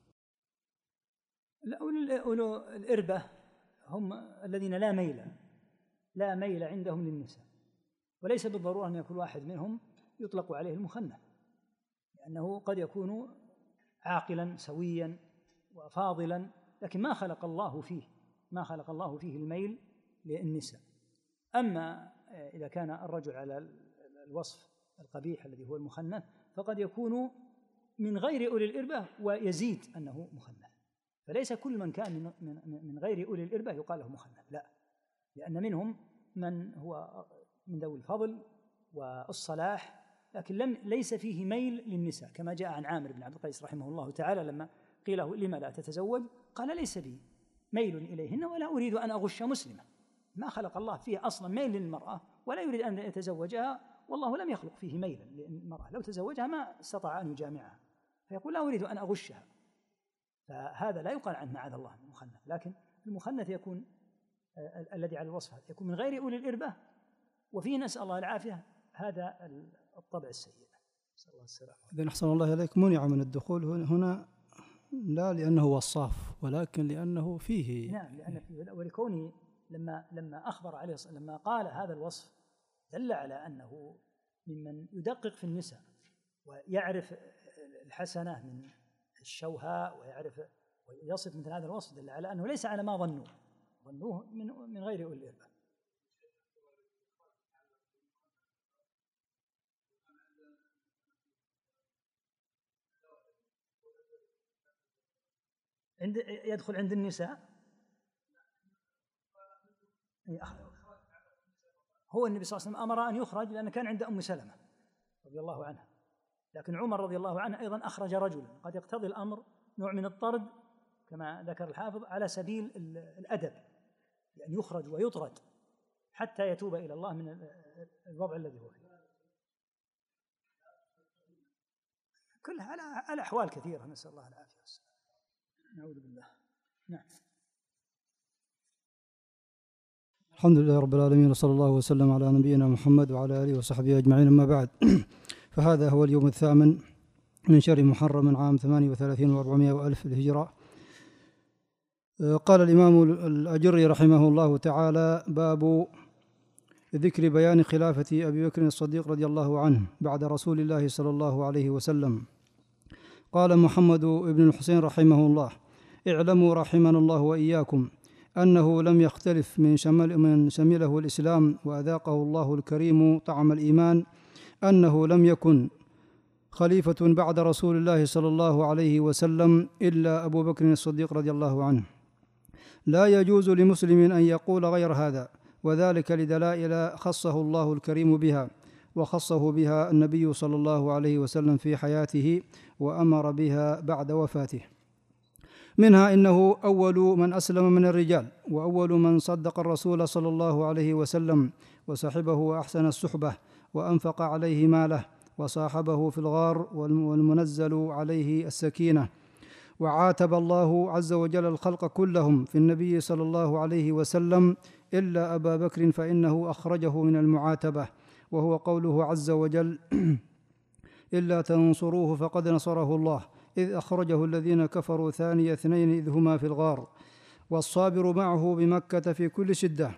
لا، أولو الإربة هم الذين لا ميل عندهم للنساء، وليس بالضرورة أن يكون واحد منهم يطلق عليه المخنث، لأنه قد يكون عاقلا سويا وفاضلا، لكن ما خلق الله فيه الميل للنساء. أما إذا كان الرجل على الوصف القبيح الذي هو المخنث فقد يكون من غير أولي الإربة ويزيد أنه مخنث، فليس كل من كان من غير أولي الإربة يقال له مخنث، لا، لأن منهم من هو من ذوي الفضل والصلاح لكن ليس فيه ميل للنساء، كما جاء عن عامر بن عبد القيس رحمه الله تعالى لما قيل له لما لا تتزوج قال ليس لي ميل إليهن ولا أريد أن أغش مسلمة. ما خلق الله فيه أصلا ميل للمرأة ولا يريد أن يتزوجها، والله لم يخلق فيه ميلا للمرأة، لو تزوجها ما استطاع أن يجامعها، فيقول لا أريد أن أغشها، فهذا لا يقال عنه معاذ الله المخنث. لكن المخنث يكون الذي على الوصف يكون من غير أولي الإربة، وفيه نسأل الله العافية هذا الطبع السيء، نسأل الله السلامة. إذن أحسن الله إليك، منع من الدخول هنا لا لأنه وصاف ولكن لأنه فيه، نعم، لأن فيه، ولكونه لما أخبر عليه لما قال هذا الوصف دل على أنه ممن يدقق في النساء ويعرف الحسنة من الشوهاء ويصف مثل هذا الوصف، دل على أنه ليس على ما ظنوه من غير أولي الإربة. يدخل عند النساء، هو النبي صلى الله عليه وسلم أمر أن يخرج لأن كان عند أم سلمة رضي الله عنها، لكن عمر رضي الله عنه أيضا أخرج رجلا، قد يقتضي الأمر نوع من الطرد كما ذكر الحافظ على سبيل الأدب، لأن يخرج ويطرد حتى يتوب إلى الله من الوضع الذي هو فيه. كلها على أحوال كثيرة، نسأل الله العافية والسلام، نعوذ بالله. نعم. الحمد لله رب العالمين، وصلى الله وسلم على نبينا محمد وعلى آله وصحبه أجمعين، أما بعد. فهذا هو اليوم الثامن من شهر محرم من عام 38 و400 وألف الهجرة. قال الإمام الأجري رحمه الله تعالى: باب ذكر بيان خلافة أبي بكر الصديق رضي الله عنه بعد رسول الله صلى الله عليه وسلم. قال محمد بن الحسين رحمه الله: اعلموا رحمنا الله وإياكم أنه لم يختلف من شمله الإسلام وأذاقه الله الكريم طعم الإيمان أنه لم يكن خليفة بعد رسول الله صلى الله عليه وسلم إلا أبو بكر الصديق رضي الله عنه، لا يجوز لمسلم أن يقول غير هذا، وذلك لدلائل خصه الله الكريم بها، وخصه بها النبي صلى الله عليه وسلم في حياته، وأمر بها بعد وفاته. منها إنه أول من أسلم من الرجال، وأول من صدق الرسول صلى الله عليه وسلم، وصحبه وأحسن الصحبة، وأنفق عليه ماله، وصاحبه في الغار، والمنزل عليه السكينة. وعاتب الله عز وجل الخلق كلهم في النبي صلى الله عليه وسلم إلا أبا بكر، فإنه أخرجه من المعاتبة، وهو قوله عز وجل: إلا تنصروه فقد نصره الله إذ أخرجه الذين كفروا ثاني اثنين إذ هما في الغار، والصابر معه بمكة في كل شدة،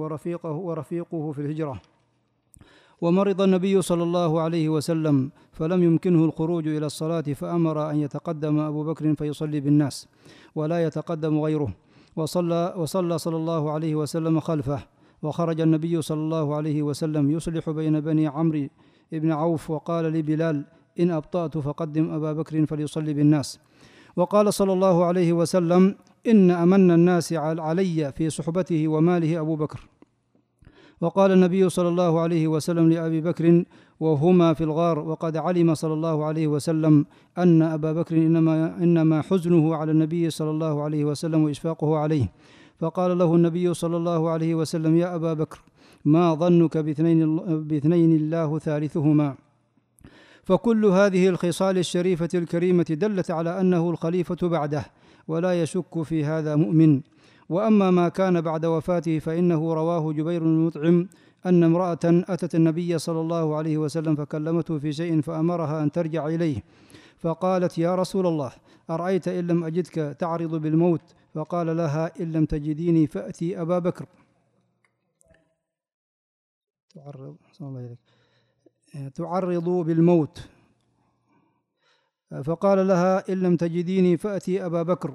ورفيقه في الهجرة. ومرض النبي صلى الله عليه وسلم فلم يمكنه الخروج إلى الصلاة، فأمر أن يتقدم أبو بكر فيصلي بالناس ولا يتقدم غيره، وصلى صلى الله عليه وسلم خلفه. وخرج النبي صلى الله عليه وسلم يصلح بين بني عمرو بن عوف، وقال لبلال: إن أبطأت فقدم أبا بكر فليصلي بالناس. وقال صلى الله عليه وسلم: إن أمن الناس علي في صحبته وماله أبو بكر. وقال النبي صلى الله عليه وسلم لأبي بكر وهما في الغار، وقد علم صلى الله عليه وسلم أن أبا بكر إنما حزنه على النبي صلى الله عليه وسلم وإشفاقه عليه، فقال له النبي صلى الله عليه وسلم: يا أبا بكر، ما ظنك باثنين الله ثالثهما؟ فكل هذه الخصال الشريفة الكريمة دلت على أنه الخليفة بعده، ولا يشك في هذا مؤمن. وأما ما كان بعد وفاته فإنه رواه جبير بن مطعم أن امرأة أتت النبي صلى الله عليه وسلم فكلمته في شيء فأمرها أن ترجع إليه، فقالت: يا رسول الله، أرأيت إن لم أجدك تعرض بالموت؟ فقال لها: إن لم تجديني فأتي أبا بكر. تعرض بالموت. فقال لها: إن لم تجديني فأتي أبا بكر.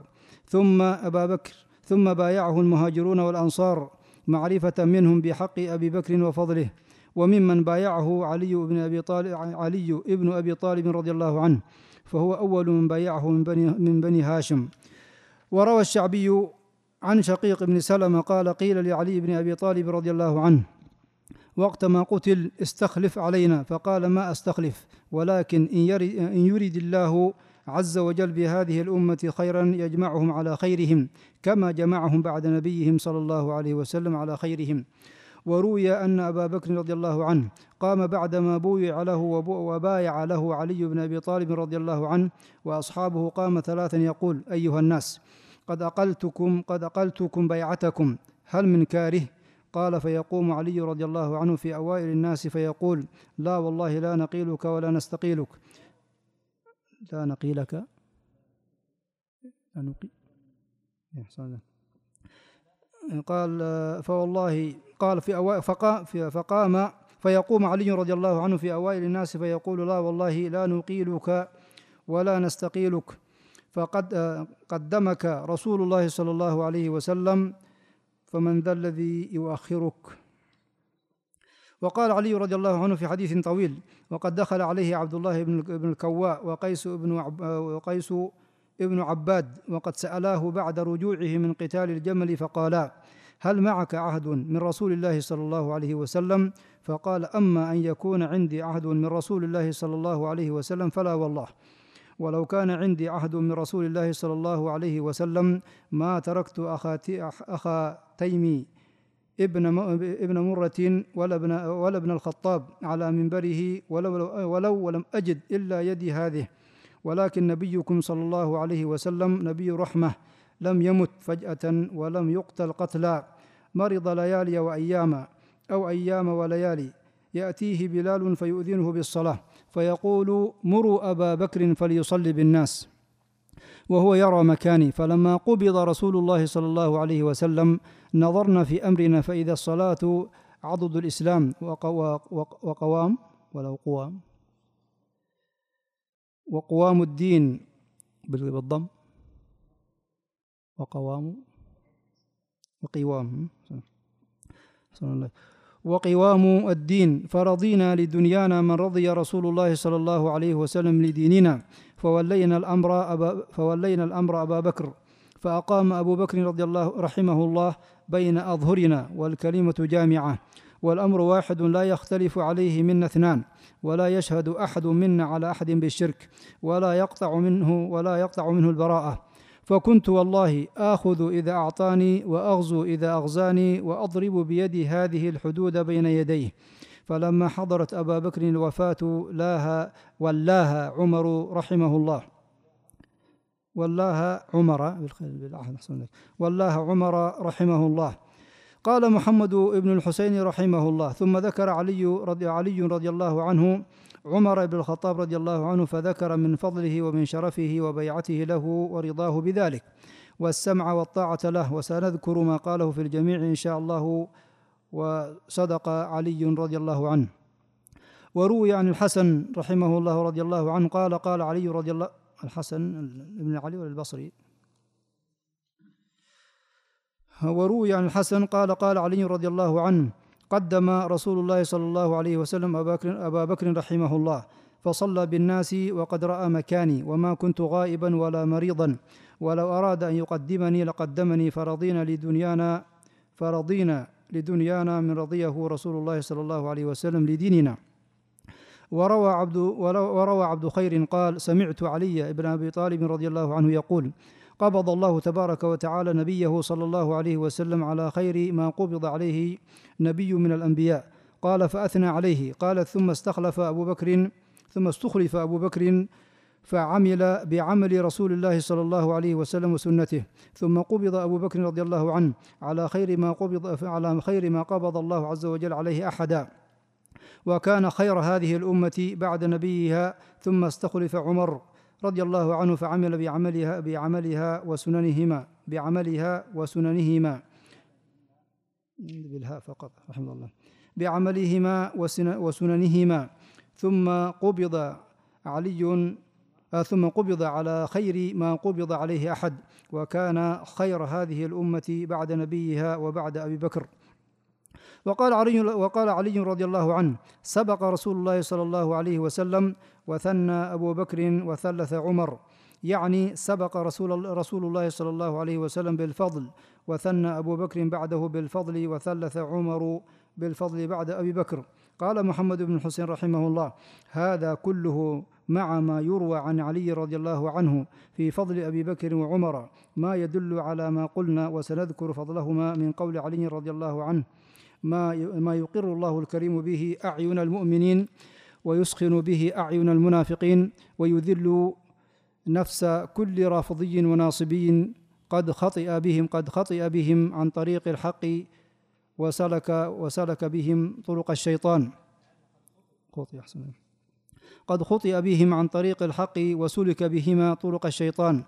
ثم بايعه المهاجرون والأنصار معرفة منهم بحق أبي بكر وفضله. وممن بايعه علي ابن أبي طالب رضي الله عنه، فهو أول من بايعه من بني هاشم. وروى الشعبي عن شقيق بن سلمة قال: قيل لعلي بن أبي طالب رضي الله عنه وقت ما قتل: استخلف علينا. فقال: ما أستخلف، ولكن إن يريد الله عز وجل بهذه الأمة خيرا يجمعهم على خيرهم، كما جمعهم بعد نبيهم صلى الله عليه وسلم على خيرهم. وروي أن أبا بكر رضي الله عنه قام بعدما بويع له وبايع له علي بن أبي طالب رضي الله عنه وأصحابه، قام ثلاثا يقول: أيها الناس، قد أقلتكم بيعتكم، هل من كاره؟ قال: فيقوم علي رضي الله عنه في أوائل الناس فيقول: لا والله لا نقيلك ولا نستقيلك. لا نقيلك قال: فوالله قال فقام فيقوم علي رضي الله عنه في أوائل الناس فيقول: لا والله لا نقيلك ولا نستقيلك، فقد قدمك رسول الله صلى الله عليه وسلم، فمن ذا الذي يؤخرك؟ وقال علي رضي الله عنه في حديث طويل: وقد دخل عليه عبد الله بن الكواء وقيس ابن عباد، وقد سألاه بعد رجوعه من قتال الجمل فقالا: هل معك عهد من رسول الله صلى الله عليه وسلم؟ فقال: أما أن يكون عندي عهد من رسول الله صلى الله عليه وسلم فلا والله، ولو كان عندي عهد من رسول الله صلى الله عليه وسلم ما تركت أخا تيمي ابن مرة ولا ابن الخطاب على منبره ولو لم أجد إلا يدي هذه، ولكن نبيكم صلى الله عليه وسلم نبي رحمة، لم يمت فجأة ولم يقتل قتلا، مرض ليالي وأياما أو أيام وليالي، يأتيه بلال فيؤذنه بالصلاة فيقول: مروا أبا بكر فليصلي بالناس، وهو يرى مكاني. فلما قبض رسول الله صلى الله عليه وسلم نظرنا في أمرنا فإذا الصلاة عضد الإسلام وقوام الدين بالضم وقوام الدين، فرضينا لدنيانا من رضي رسول الله صلى الله عليه وسلم لديننا، فولينا الأمر أبا بكر، فأقام أبو بكر رضي الله رحمه الله بين أظهرنا، والكلمة جامعة، والأمر واحد لا يختلف عليه منا اثنان، ولا يشهد أحد منا على أحد بالشرك، ولا يقطع منه البراءة. فكنت والله آخذ إذا أعطاني، وأغزو إذا أغزاني، وأضرب بيدي هذه الحدود بين يديه. فلما حضرت أبا بكر الوفاة ولاها عمر رحمه الله رحمه الله. قال محمد بن الحسين رحمه الله: ثم ذكر علي رضي الله عنه عمر بن الخطاب رضي الله عنه، فذكر من فضله ومن شرفه وبيعته له ورضاه بذلك والسمع والطاعة له، وسنذكر ما قاله في الجميع إن شاء الله. وصدق علي رضي الله عنه. وروي عن الحسن رحمه الله رضي الله عنه قال علي رضي الله، الحسن بن علي البصري، وروي عن الحسن قال علي رضي الله عنه: قدم رسول الله صلى الله عليه وسلم أبا بكر رحمه الله، فصلى بالناس وقد رأى مكاني، وما كنت غائبا ولا مريضا، ولو أراد أن يقدمني لقدمني، فرضينا لدنيانا من رضيه رسول الله صلى الله عليه وسلم لديننا. وروى عبد خير قال: سمعت علي بن أبي طالب رضي الله عنه يقول: قبض الله تبارك وتعالى نبيه صلى الله عليه وسلم على خير ما قبض عليه نبي من الأنبياء. قال: فأثنى عليه. قال: ثم استخلف أبو بكر فعمل بعمل رسول الله صلى الله عليه وسلم وسنته. ثم قبض أبو بكر رضي الله عنه على خير ما قبض الله عز وجل عليه أحدا، وكان خير هذه الأمة بعد نبيها. ثم استخلف عمر رضي الله عنه فعمل بعملها وسننهما بالهاء فقط رحمه الله، بعملهما وسننهما. ثم قبض على خير ما قبض عليه أحد، وكان خير هذه الأمة بعد نبيها وبعد أبي بكر. وقال علي رضي الله عنه: سبق رسول الله صلى الله عليه وسلم وثنى أبو بكر وثلث عمر، يعني سبق رسول الله صلى الله عليه وسلم بالفضل، وثنى أبو بكر بعده بالفضل، وثلث عمر بالفضل بعد أبي بكر. قال محمد بن الحسين رحمه الله: هذا كله مع ما يروى عن علي رضي الله عنه في فضل أبي بكر وعمر ما يدل على ما قلنا، وسنذكر فضلهما من قول علي رضي الله عنه: ما يقر الله الكريم به أعين المؤمنين، ويسخن به أعين المنافقين، ويذل نفس كل رافضي وناصبي قد خطئ بهم عن طريق الحق، وسلك بهم طرق الشيطان. قد خطئ بهم عن طريق الحق وسلك بهما طرق الشيطان،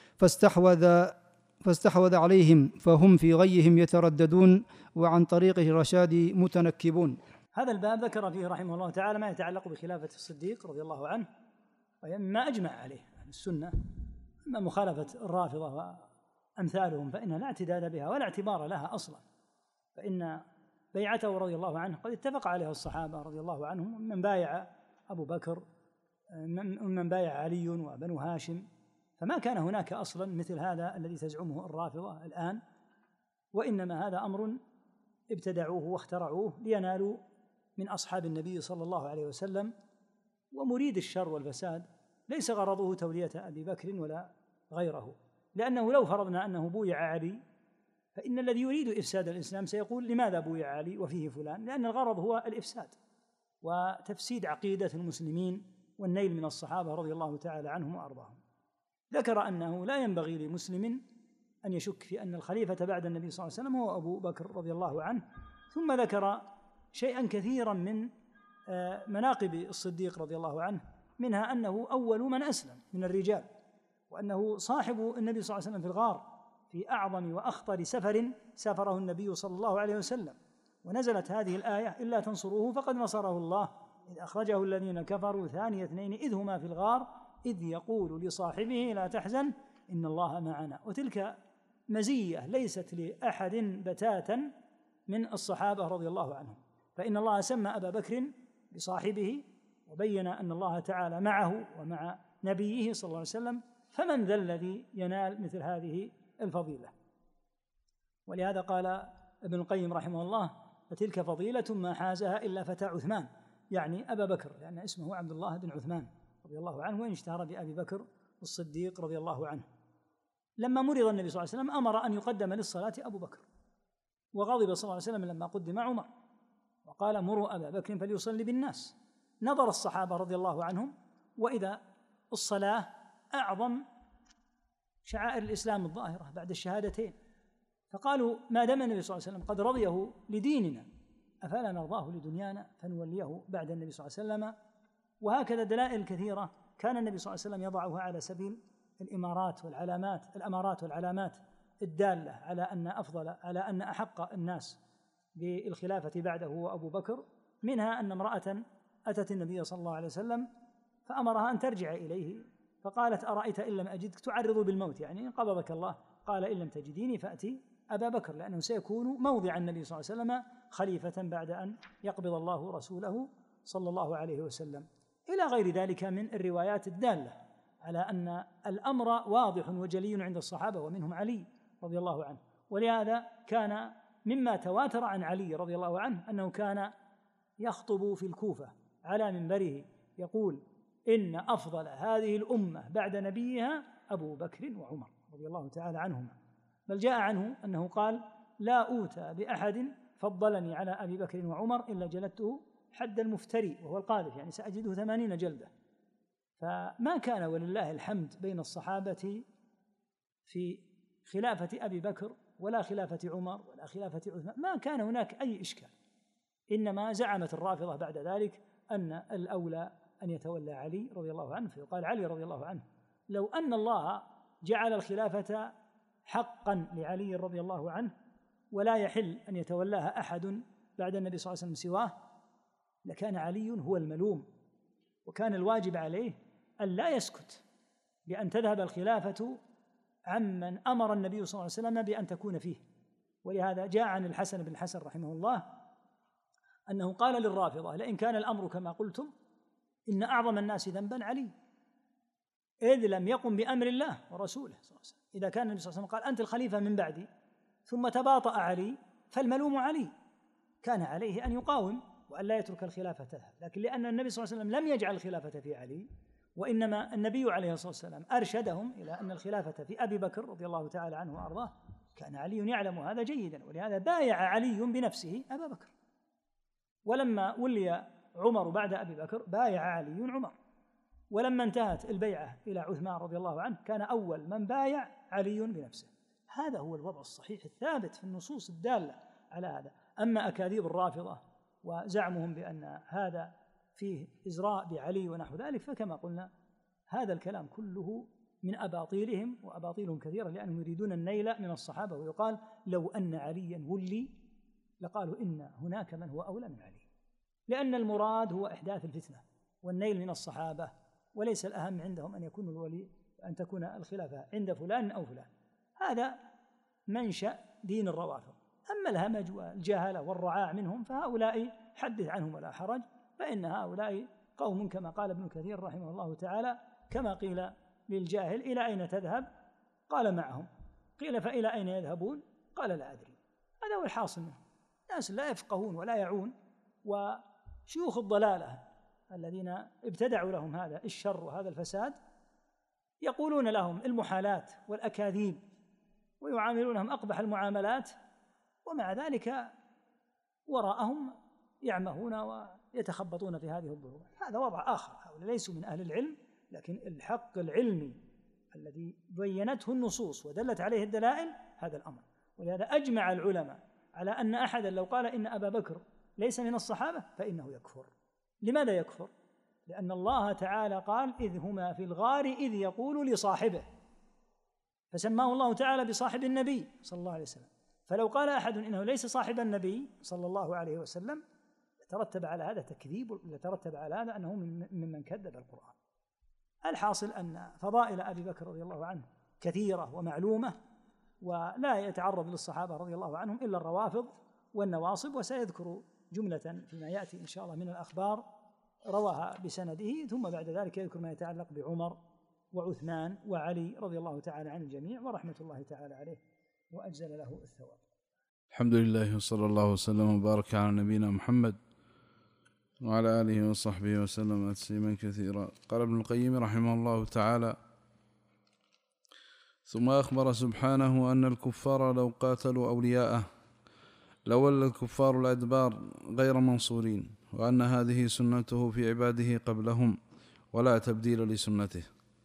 فاستحوذ عليهم، فهم في غيهم يترددون، وعن طريق الرشاد متنكبون. هذا الباب ذكر فيه رحمه الله تعالى ما يتعلق بخلافة الصديق رضي الله عنه، ومما أجمع عليه أهل السنة. أما مخالفة الرافضة وأمثالهم فإنها لا اعتداد بها ولا اعتبار لها أصلا، فإن بيعته رضي الله عنه قد اتفق عليها الصحابة رضي الله عنهم، من بايع أبو بكر ومن بايع علي وبنو هاشم، فما كان هناك أصلا مثل هذا الذي تزعمه الرافضة الآن، وإنما هذا أمر ابتدعوه واخترعوه لينالوا من أصحاب النبي صلى الله عليه وسلم. ومريد الشر والفساد ليس غرضه تولية أبي بكر ولا غيره، لأنه لو فرضنا أنه بويع علي فإن الذي يريد إفساد الإسلام سيقول: لماذا بويع علي وفيه فلان؟ لأن الغرض هو الإفساد وتفسيد عقيدة المسلمين والنيل من الصحابة رضي الله تعالى عنهم وأرضاهم. ذكر أنه لا ينبغي لمسلم أن يشك في أن الخليفة بعد النبي صلى الله عليه وسلم هو أبو بكر رضي الله عنه. ثم ذكر شيئا كثيرا من مناقب الصديق رضي الله عنه، منها أنه أول من أسلم من الرجال، وأنه صاحب النبي صلى الله عليه وسلم في الغار في أعظم وأخطر سفر سافره النبي صلى الله عليه وسلم. ونزلت هذه الآية: إلا تنصروه فقد نصره الله إذ أخرجه الذين كفروا ثاني اثنين إذ هما في الغار إذ يقول لصاحبه لا تحزن إن الله معنا. وتلك مزية ليست لأحد بتاتا من الصحابة رضي الله عنهم، فإن الله سمى أبا بكر بصاحبه وبين أن الله تعالى معه ومع نبيه صلى الله عليه وسلم، فمن ذا الذي ينال مثل هذه الفضيلة. ولهذا قال ابن القيم رحمه الله: فتلك فضيلة ما حازها إلا فتى عثمان، يعني أبا بكر، لأن اسمه عبد الله بن عثمان رضي الله عنه، وإن اشتهر بأبي بكر الصديق رضي الله عنه. لما مرض النبي صلى الله عليه وسلم أمر أن يقدم للصلاة أبو بكر، وغضب صلى الله عليه وسلم لما قدم عمر وقال: مروا أبا بكر فليصلي بالناس. نظر الصحابة رضي الله عنهم، وإذا الصلاة أعظم شعائر الإسلام الظاهرة بعد الشهادتين، فقالوا: ما دام النبي صلى الله عليه وسلم قد رضيه لديننا أفلا نرضاه لدنيانا فنوليه بعد النبي صلى الله عليه وسلم. وهكذا دلائل كثيرة كان النبي صلى الله عليه وسلم يضعها على سبيل الأمارات والعلامات الدالة على أن أحق الناس بالخلافة بعده هو أبو بكر. منها أن امرأة أتت النبي صلى الله عليه وسلم فأمرها أن ترجع إليه، فقالت: أرأيت إن لم أجدك تعرض بالموت، يعني قبضك الله. قال: إن لم تجديني فأتي أبا بكر، لأنه سيكون موضع النبي صلى الله عليه وسلم خليفة بعد أن يقبض الله رسوله صلى الله عليه وسلم، إلى غير ذلك من الروايات الدالة على أن الأمر واضح وجلي عند الصحابة، ومنهم علي رضي الله عنه. ولهذا كان مما تواتر عن علي رضي الله عنه أنه كان يخطب في الكوفة على منبره يقول: إن أفضل هذه الأمة بعد نبيها أبو بكر وعمر رضي الله تعالى عنهما. بل جاء عنه أنه قال: لا أوتى بأحد فضلني على أبي بكر وعمر إلا جلدته حد المفتري وهو القاذف، يعني سأجده 80 جلدة. فما كان ولله الحمد بين الصحابة في خلافة أبي بكر ولا خلافة عمر ولا خلافة عثمان، ما كان هناك أي إشكال. إنما زعمت الرافضة بعد ذلك أن الأولى أن يتولى علي رضي الله عنه، فيقال علي رضي الله عنه: لو أن الله جعل الخلافة حقا لعلي رضي الله عنه ولا يحل أن يتولاها أحد بعد النبي صلى الله عليه وسلم سواه، لكان علي هو الملوم، وكان الواجب عليه أن لا يسكت بأن تذهب الخلافة عمن أمر النبي صلى الله عليه وسلم بأن تكون فيه. ولهذا جاء عن الحسن بن الحسن رحمه الله أنه قال للرافضة: لئن كان الأمر كما قلتم إن أعظم الناس ذنبا علي، إذ لم يقم بأمر الله ورسوله صلى الله عليه وسلم. إذا كان النبي صلى الله عليه وسلم قال: أنت الخليفة من بعدي، ثم تباطأ علي، فالملوم علي، كان عليه أن يقاوم وأن لا يترك الخلافة تذهب. لكن لأن النبي صلى الله عليه وسلم لم يجعل الخلافة في علي، وإنما النبي عليه الصلاة والسلام أرشدهم إلى أن الخلافة في أبي بكر رضي الله تعالى عنه وأرضاه، كان علي يعلم هذا جيدا، ولهذا بايع علي بنفسه أبا بكر. ولما ولي عمر بعد أبي بكر بايع علي عمر. ولما انتهت البيعة إلى عثمان رضي الله عنه كان أول من بايع علي بنفسه. هذا هو الوضع الصحيح الثابت في النصوص الدالة على هذا. أما أكاذيب الرافضة وزعمهم بأن هذا فيه إزراء بعلي ونحو ذلك، فكما قلنا هذا الكلام كله من أباطيلهم، وأباطيلهم كثيرة، لأنهم يريدون النيل من الصحابة. ويقال: لو أن عليا ولي لقالوا إن هناك من هو أولى من علي، لأن المراد هو إحداث الفتنة والنيل من الصحابة، وليس الأهم عندهم أن يكون الولي أن تكون الخلافة عند فلان أو فلان. هذا منشأ دين الروافض. أما الهمج والجهالة والرعاع منهم فهؤلاء حدث عنهم ولا حرج، فإن هؤلاء قوم كما قال ابن كثير رحمه الله تعالى: كما قيل للجاهل: إلى أين تذهب؟ قال: معهم. قيل: فإلى أين يذهبون؟ قال: لا أدري. هذا هو الحاصل منهم، ناس لا يفقهون ولا يعون. وشيوخ الضلالة الذين ابتدعوا لهم هذا الشر وهذا الفساد يقولون لهم المحالات والأكاذيب ويعاملونهم أقبح المعاملات، ومع ذلك وراءهم يعمهون ويتخبطون في هذه الظروف. هذا وضع آخر، هؤلاء ليسوا من أهل العلم، لكن الحق العلمي الذي بينته النصوص ودلت عليه الدلائل هذا الأمر. ولهذا أجمع العلماء على أن أحدا لو قال إن أبا بكر ليس من الصحابة فإنه يكفر. لماذا يكفر؟ لأن الله تعالى قال: إذ هما في الغار إذ يقول لصاحبه، فسماه الله تعالى بصاحب النبي صلى الله عليه وسلم. فلو قال أحد إنه ليس صاحب النبي صلى الله عليه وسلم يترتب على هذا تكذيب، يترتب على هذا أنه ممن كذب القرآن. الحاصل أن فضائل أبي بكر رضي الله عنه كثيرة ومعلومة، ولا يتعرض للصحابة رضي الله عنهم إلا الروافض والنواصب. وسيذكر جملة فيما يأتي إن شاء الله من الأخبار رواها بسنده، ثم بعد ذلك يذكر ما يتعلق بعمر وعثمان وعلي رضي الله تعالى عن الجميع، ورحمة الله تعالى عليه وأجزل له الثواب. الحمد لله، وصلى الله وسلم وبارك على نبينا محمد وعلى آله وصحبه وسلم تسليما كثيرا. قال ابن القيم رحمه الله تعالى: ثم أخبر سبحانه أن الكفار لو قاتلوا أولياءه لولى الكفار الأدبار غير منصورين، وأن هذه سنته في عباده قبلهم ولا تبديل لسنته.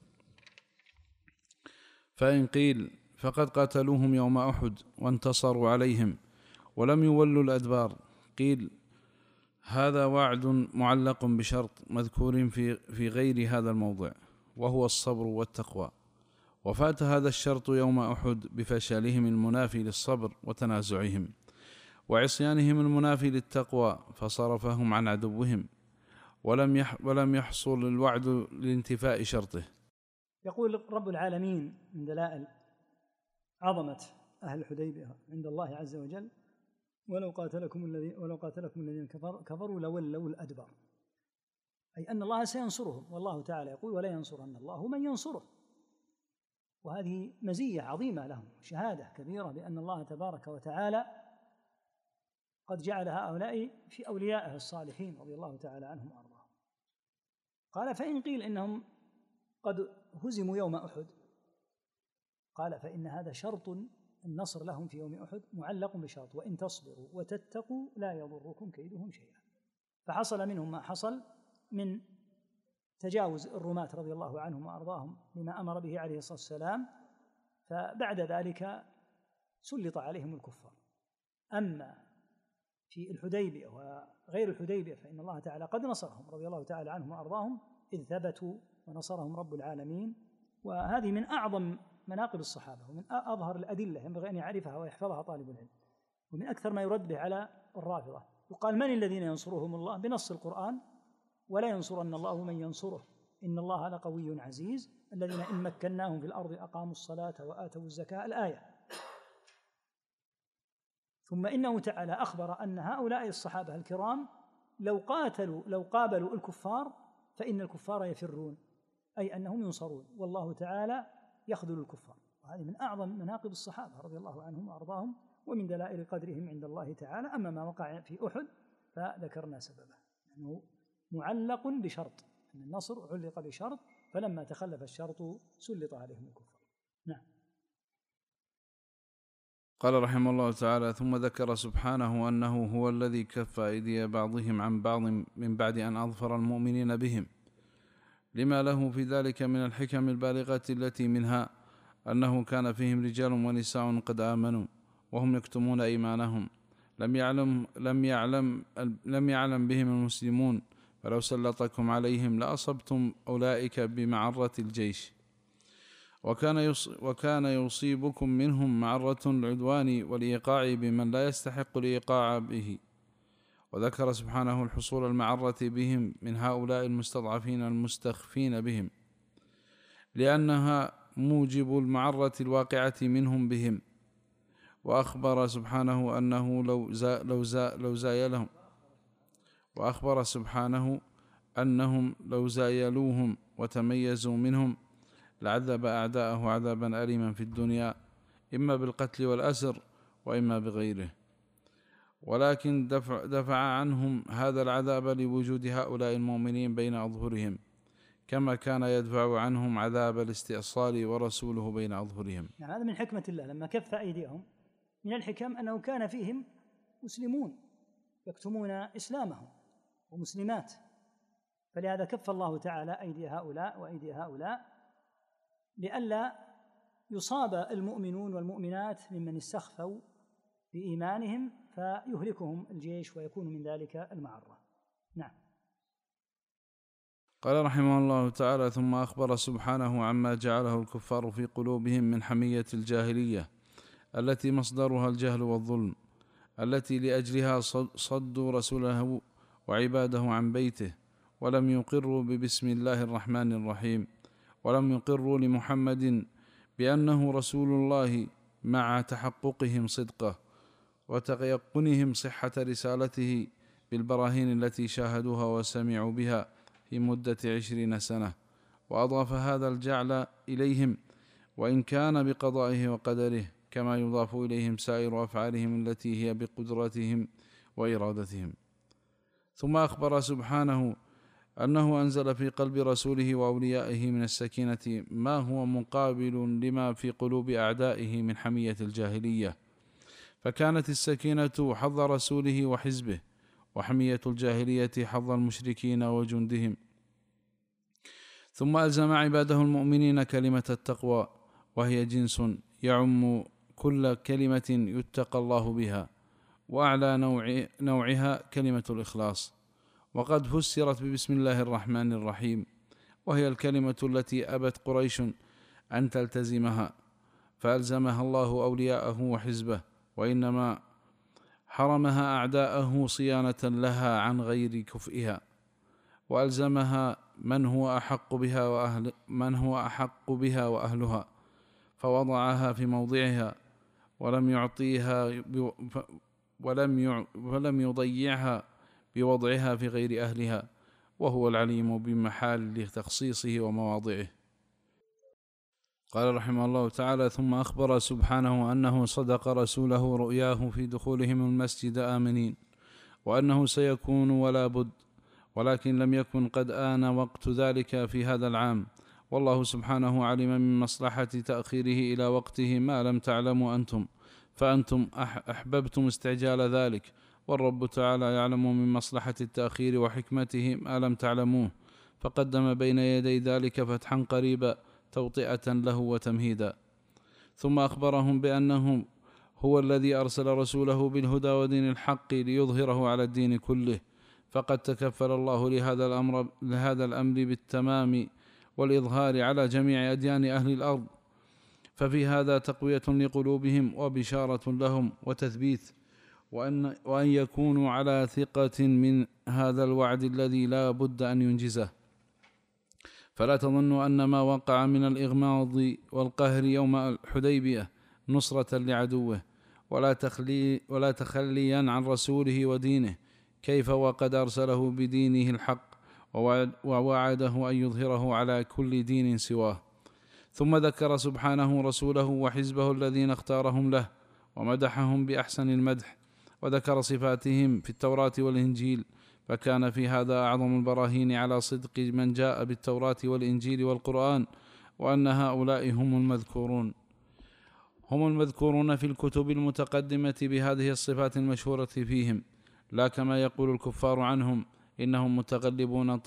فإن قيل فقد قاتلوهم يوم أحد وانتصروا عليهم ولم يولوا الأدبار، قيل هذا وعد معلق بشرط مذكور في غير هذا الموضع، وهو الصبر والتقوى، وفات هذا الشرط يوم أحد بفشلهم المنافي للصبر وتنازعهم وعصيانهم المنافي للتقوى، فصرفهم عن عدوهم، ولم يحصل الوعد لانتفاء شرطه. يقول رب العالمين من دلائل عظمة أهل الحديبية عند الله عز وجل: ولو قاتلكم الذين كفروا لولوا الأدبار، أي أن الله سينصرهم، والله تعالى يقول: ولا ينصرن الله من ينصره. وهذه مزية عظيمة لهم، شهادة كبيرة بأن الله تبارك وتعالى قد جعل هؤلاء في أوليائه الصالحين رضي الله تعالى عنهم وأرضاهم. قال: فإن قيل إنهم قد هزموا يوم أحد، قال: فإن هذا شرط النصر لهم في يوم أحد معلق بشرط: وإن تصبروا وتتقوا لا يضركم كيدهم شيئا. فحصل منهم ما حصل من تجاوز الرماة رضي الله عنهم وأرضاهم لما أمر به عليه الصلاة والسلام، فبعد ذلك سلط عليهم الكفار. أما في الحديبية وغير الحديبية فإن الله تعالى قد نصرهم رضي الله تعالى عنهم وأرضاهم إذ ثبتوا ونصرهم رب العالمين. وهذه من أعظم مناقب الصحابة ومن أظهر الأدلة ينبغي أن يعرفها ويحفظها طالب العلم، ومن أكثر ما يرد به على الرافضة. يقال: من الذين ينصرهم الله؟ بنص القرآن: ولا ينصرن الله من ينصره إن الله لقوي عزيز الذين إن مكناهم في الأرض أقاموا الصلاة وآتوا الزكاة، الآية. ثم إنه تعالى أخبر أن هؤلاء الصحابة الكرام لو قابلوا الكفار فإن الكفار يفرون، أي أنهم ينصرون، والله تعالى يخذل الكفار. وهذه من أعظم مناقب الصحابة رضي الله عنهم وأرضاهم ومن دلائل قدرهم عند الله تعالى. أما ما وقع في أحد فذكرنا سببه، أنه معلق بشرط، أن النصر علق بشرط، فلما تخلف الشرط سلط عليهم الكفار. نعم. قال رحمه الله تعالى: ثم ذكر سبحانه أنه هو الذي كف أيدي بعضهم عن بعض من بعد أن أظفر المؤمنين بهم، لما له في ذلك من الحكم البالغة، التي منها أنه كان فيهم رجال ونساء قد آمنوا وهم يكتمون إيمانهم لم يعلم بهم المسلمون، فلو سلطكم عليهم لأصبتم أولئك بمعرة الجيش، وكان يصيبكم منهم معرة العدوان والإيقاع بمن لا يستحق الإيقاع به. وذكر سبحانه الحصول المعرة بهم من هؤلاء المستضعفين المستخفين بهم، لأنها موجب المعرة الواقعة منهم بهم. وأخبر سبحانه أنه لو زايلوهم وتميزوا منهم لعذب أعداءه عذابا أليما في الدنيا، إما بالقتل والأسر وإما بغيره، ولكن دفع عنهم هذا العذاب لوجود هؤلاء المؤمنين بين أظهرهم، كما كان يدفع عنهم عذاب الاستئصال ورسوله بين أظهرهم. يعني هذا من حكمة الله لما كف أيديهم. من الحكم أنه كان فيهم مسلمون يكتمون إسلامهم ومسلمات، فلهذا كف الله تعالى أيدي هؤلاء وأيدي هؤلاء لئلا يصاب المؤمنون والمؤمنات ممن استخفوا بإيمانهم فيهلكهم الجيش ويكون من ذلك المعرة. نعم. قال رحمه الله تعالى: ثم أخبر سبحانه عما جعله الكفار في قلوبهم من حمية الجاهلية، التي مصدرها الجهل والظلم، التي لأجلها صدوا رسوله وعباده عن بيته، ولم يقروا ببسم الله الرحمن الرحيم، ولم يقروا لمحمد بأنه رسول الله، مع تحققهم صدقه وتيقنهم صحة رسالته بالبراهين التي شاهدوها وسمعوا بها في مدة 20 سنة، وأضاف هذا الجعل إليهم وإن كان بقضائه وقدره، كما يضاف إليهم سائر أفعالهم التي هي بقدرتهم وإرادتهم. ثم أخبر سبحانه أنه أنزل في قلب رسوله وأوليائه من السكينة ما هو مقابل لما في قلوب أعدائه من حمية الجاهلية، فكانت السكينة حظ رسوله وحزبه، وحمية الجاهلية حظ المشركين وجندهم. ثم ألزم عباده المؤمنين كلمة التقوى، وهي جنس يعم كل كلمة يتقى الله بها، وأعلى نوعها كلمة الإخلاص، وقد فسرت ببسم الله الرحمن الرحيم، وهي الكلمة التي أبت قريش أن تلتزمها فألزمها الله أولياءه وحزبه، وإنما حرمها أعداءه صيانة لها عن غير كفئها، وألزمها من هو أحق بها وأهلها، فوضعها في موضعها ولم يضيعها بوضعها في غير أهلها، وهو العليم بمحال تخصيصه ومواضعه. قال رحمه الله تعالى: ثم أخبر سبحانه أنه صدق رسوله رؤياه في دخولهم المسجد آمنين، وأنه سيكون ولا بد، ولكن لم يكن قد آن وقت ذلك في هذا العام، والله سبحانه علم من مصلحة تأخيره إلى وقته ما لم تعلموا أنتم، فأنتم أحببتم استعجال ذلك، والرب تعالى يعلم من مصلحة التأخير وحكمته ما لم تعلموه، فقدم بين يدي ذلك فتحا قريبا توطئة له وتمهيدا. ثم أخبرهم بأنه هو الذي أرسل رسوله بالهدى ودين الحق ليظهره على الدين كله، فقد تكفل الله لهذا الأمر بالتمام والإظهار على جميع أديان أهل الأرض، ففي هذا تقوية لقلوبهم وبشارة لهم وتثبيت، وأن يكونوا على ثقة من هذا الوعد الذي لا بد أن ينجزه. فلا تظنوا أن ما وقع من الإغماض والقهر يوم الحديبية نصرة لعدوه ولا تخليا عن رسوله ودينه، كيف وقد أرسله بدينه الحق ووعده أن يظهره على كل دين سواه. ثم ذكر سبحانه رسوله وحزبه الذين اختارهم له ومدحهم بأحسن المدح، وذكر صفاتهم في التوراة والإنجيل، فكان في هذا أعظم البراهين على صدق من جاء بالتوراة والإنجيل والقرآن، وأن هؤلاء هم المذكورون في الكتب المتقدمة بهذه الصفات المشهورة فيهم، لا كما يقول الكفار عنهم إنهم متغلبون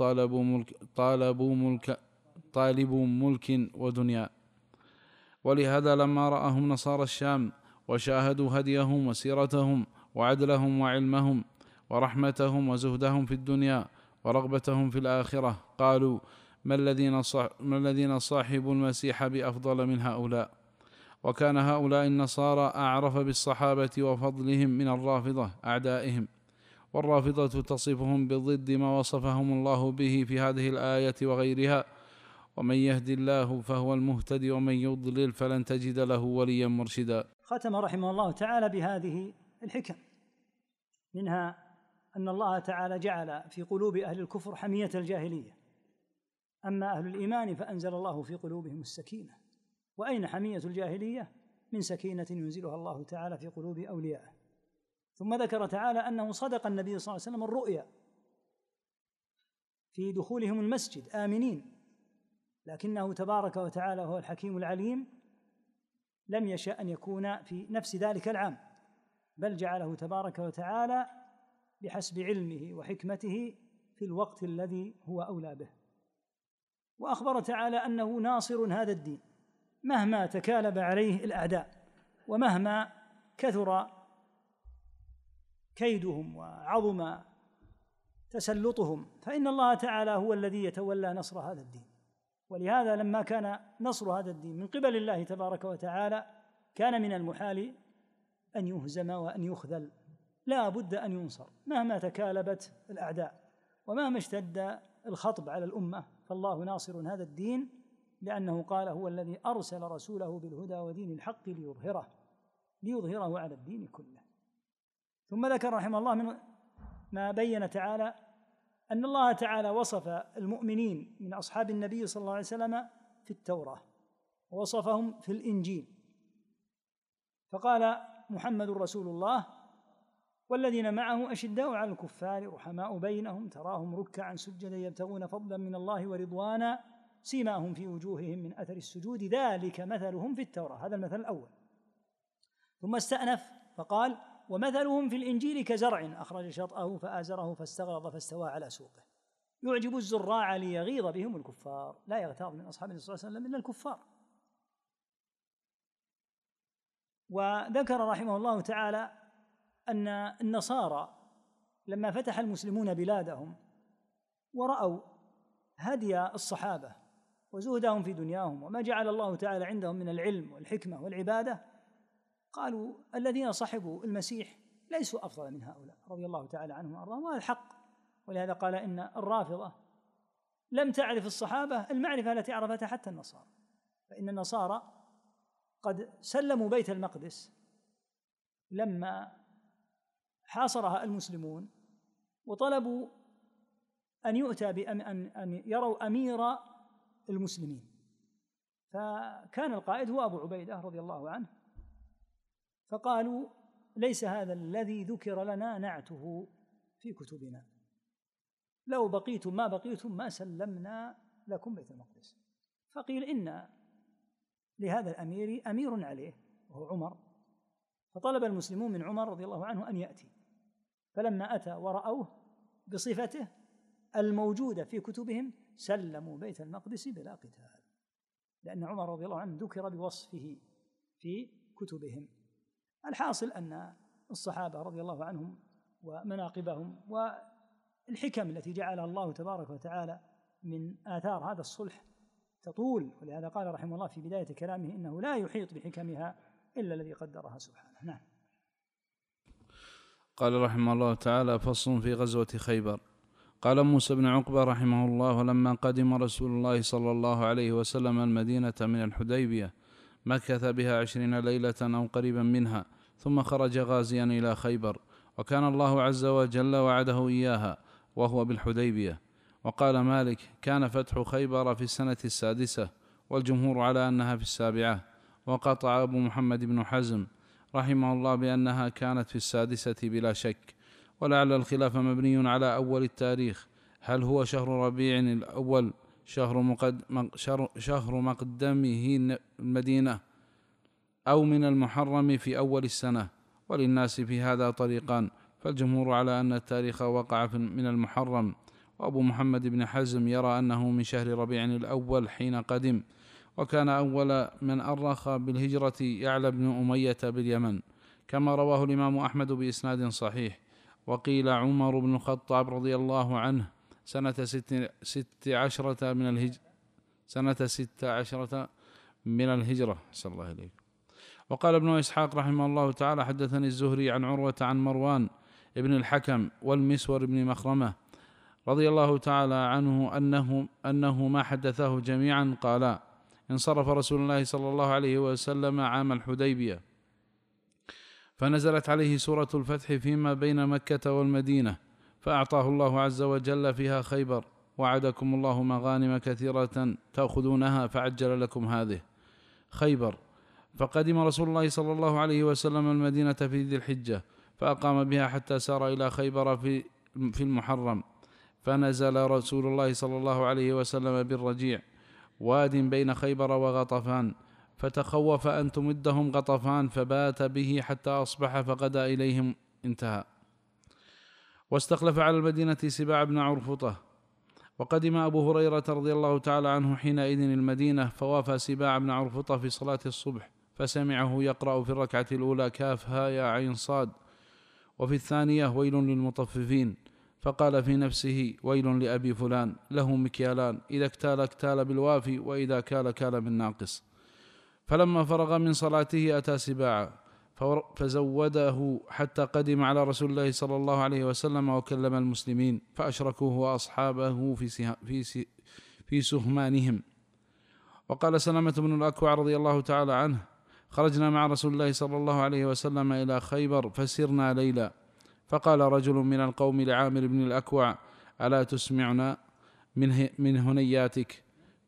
طالبوا ملك ودنيا. ولهذا لما رأهم نصارى الشام وشاهدوا هديهم وسيرتهم وعدلهم وعلمهم ورحمتهم وزهدهم في الدنيا ورغبتهم في الآخرة، قالوا: ما الذين صاحبوا المسيح بأفضل من هؤلاء. وكان هؤلاء النصارى أعرف بالصحابة وفضلهم من الرافضة أعدائهم، والرافضة تصفهم بضد ما وصفهم الله به في هذه الآية وغيرها: ومن يهد الله فهو المهتدي ومن يضلل فلن تجد له وليا مرشدا. ختم رحمه الله تعالى بهذه الحكم، منها أن الله تعالى جعل في قلوب أهل الكفر حمية الجاهلية، أما أهل الإيمان فأنزل الله في قلوبهم السكينة. وأين حمية الجاهلية من سكينة ينزلها الله تعالى في قلوب أوليائه. ثم ذكر تعالى أنه صدق النبي صلى الله عليه وسلم الرؤيا في دخولهم المسجد آمنين، لكنه تبارك وتعالى هو الحكيم العليم لم يشأ أن يكون في نفس ذلك العام، بل جعله تبارك وتعالى بحسب علمه وحكمته في الوقت الذي هو أولى به. وأخبر تعالى أنه ناصر هذا الدين مهما تكالب عليه الأعداء، ومهما كثر كيدهم وعظم تسلطهم، فإن الله تعالى هو الذي يتولى نصر هذا الدين. ولهذا لما كان نصر هذا الدين من قبل الله تبارك وتعالى كان من المحال أن يهزم وأن يخذل، لا بد أن ينصر مهما تكالبت الأعداء ومهما اشتد الخطب على الأمة، فالله ناصر هذا الدين، لأنه قال: هو الذي أرسل رسوله بالهدى ودين الحق ليظهره على الدين كله. ثم ذكر رحمه الله من ما بين تعالى أن الله تعالى وصف المؤمنين من أصحاب النبي صلى الله عليه وسلم في التوراة ووصفهم في الإنجيل، فقال محمد رسول الله والذين معه أشداء على الكفار رحماء بينهم تراهم ركعا سجدا يبتغون فضلا من الله ورضوانا سيماهم في وجوههم من أثر السجود ذلك مثلهم في التوراة. هذا المثل الأول. ثم استأنف فقال ومثلهم في الإنجيل كزرع أخرج شطأه فآزره فاستغلظ فاستوى على سوقه يعجب الزراع ليغيظ بهم الكفار. لا يغتاظ من أصحاب النبي صلى الله عليه وسلم إلا الكفار. وذكر رحمه الله تعالى أن النصارى لما فتح المسلمون بلادهم ورأوا هدي الصحابة وزهدهم في دنياهم وما جعل الله تعالى عندهم من العلم والحكمة والعبادة قالوا الذين صحبوا المسيح ليسوا أفضل من هؤلاء رضي الله تعالى عنهم وأرضاهم، وهذا الحق. ولهذا قال إن الرافضة لم تعرف الصحابة المعرفة التي عرفتها حتى النصارى، فإن النصارى قد سلموا بيت المقدس لما حاصرها المسلمون وطلبوا أن يؤتى أن يروا أمير المسلمين، فكان القائد هو أبو عبيدة رضي الله عنه، فقالوا ليس هذا الذي ذكر لنا نعته في كتبنا، لو بقيتم ما سلمنا لكم بيت المقدس. فقيل إن لهذا الأمير أمير عليه وهو عمر، فطلب المسلمون من عمر رضي الله عنه أن يأتي، فلما أتى ورأوه بصفته الموجودة في كتبهم سلموا بيت المقدس بلا قتال، لأن عمر رضي الله عنه ذكر بوصفه في كتبهم. الحاصل أن الصحابة رضي الله عنهم ومناقبهم والحكم التي جعلها الله تبارك وتعالى من آثار هذا الصلح تطول، ولهذا قال رحمه الله في بداية كلامه إنه لا يحيط بحكمها إلا الذي قدرها سبحانه. نعم. قال رحمه الله تعالى: فصل في غزوة خيبر. قال موسى بن عقبة رحمه الله: لما قدم رسول الله صلى الله عليه وسلم المدينة من الحديبية مكث بها 20 ليلة أو قريبا منها، ثم خرج غازيا إلى خيبر، وكان الله عز وجل وعده إياها وهو بالحديبية. وقال مالك: كان فتح خيبر في السنة 6، والجمهور على أنها في 7، وقطع أبو محمد بن حزم رحمه الله بأنها كانت في 6 بلا شك، ولعل الخلاف مبني على أول التاريخ، هل هو شهر ربيع الأول شهر مقدمه المدينة أو من المحرم في أول السنة، وللناس في هذا طريقان، فالجمهور على أن التاريخ وقع من المحرم، وأبو محمد بن حزم يرى أنه من شهر ربيع الأول حين قدم، وكان أول من أرخ بالهجرة يعلى بن أمية باليمن، كما رواه الإمام أحمد بإسناد صحيح. وقيل عمر بن الخطاب رضي الله عنه سنة 16 من الهجرة صلى الله عليه. وقال ابن إسحاق رحمه الله تعالى: حدثني الزهري عن عروة عن مروان ابن الحكم والمسور بن مخرمة رضي الله تعالى عنه أنه ما حدثاه جميعا قالا: انصرف رسول الله صلى الله عليه وسلم عام الحديبية، فنزلت عليه سورة الفتح فيما بين مكة والمدينة، فأعطاه الله عز وجل فيها خيبر: وعدكم الله مغانم كثيرة تأخذونها فعجل لكم هذه خيبر. فقدم رسول الله صلى الله عليه وسلم المدينة في ذي الحجة، فأقام بها حتى سار إلى خيبر في المحرم، فنزل رسول الله صلى الله عليه وسلم بالرجيع، واد بين خيبر وغطفان، فتخوف أن تمدهم غطفان، فبات به حتى أصبح فغدا إليهم، انتهى. واستخلف على المدينة سباع بن عرفطة. وقدم أبو هريرة رضي الله تعالى عنه حينئذ المدينة، فوافى سباع بن عرفطة في صلاة الصبح، فسمعه يقرأ في الركعة الأولى كاف ها يا عين صاد، وفي الثانية ويل للمطففين، فقال في نفسه: ويل لأبي فلان، له مكيالان، إذا اكتال اكتال بالوافي، وإذا كال كال بالناقص. فلما فرغ من صلاته أتى سباعا فزوده حتى قدم على رسول الله صلى الله عليه وسلم وكلم المسلمين، فأشركوه وأصحابه في سهمانهم. وقال سلمة بن الأكوع رضي الله تعالى عنه: خرجنا مع رسول الله صلى الله عليه وسلم إلى خيبر فسرنا ليلا، فقال رجل من القوم لعامر بن الأكوع: ألا تسمعنا من هنياتك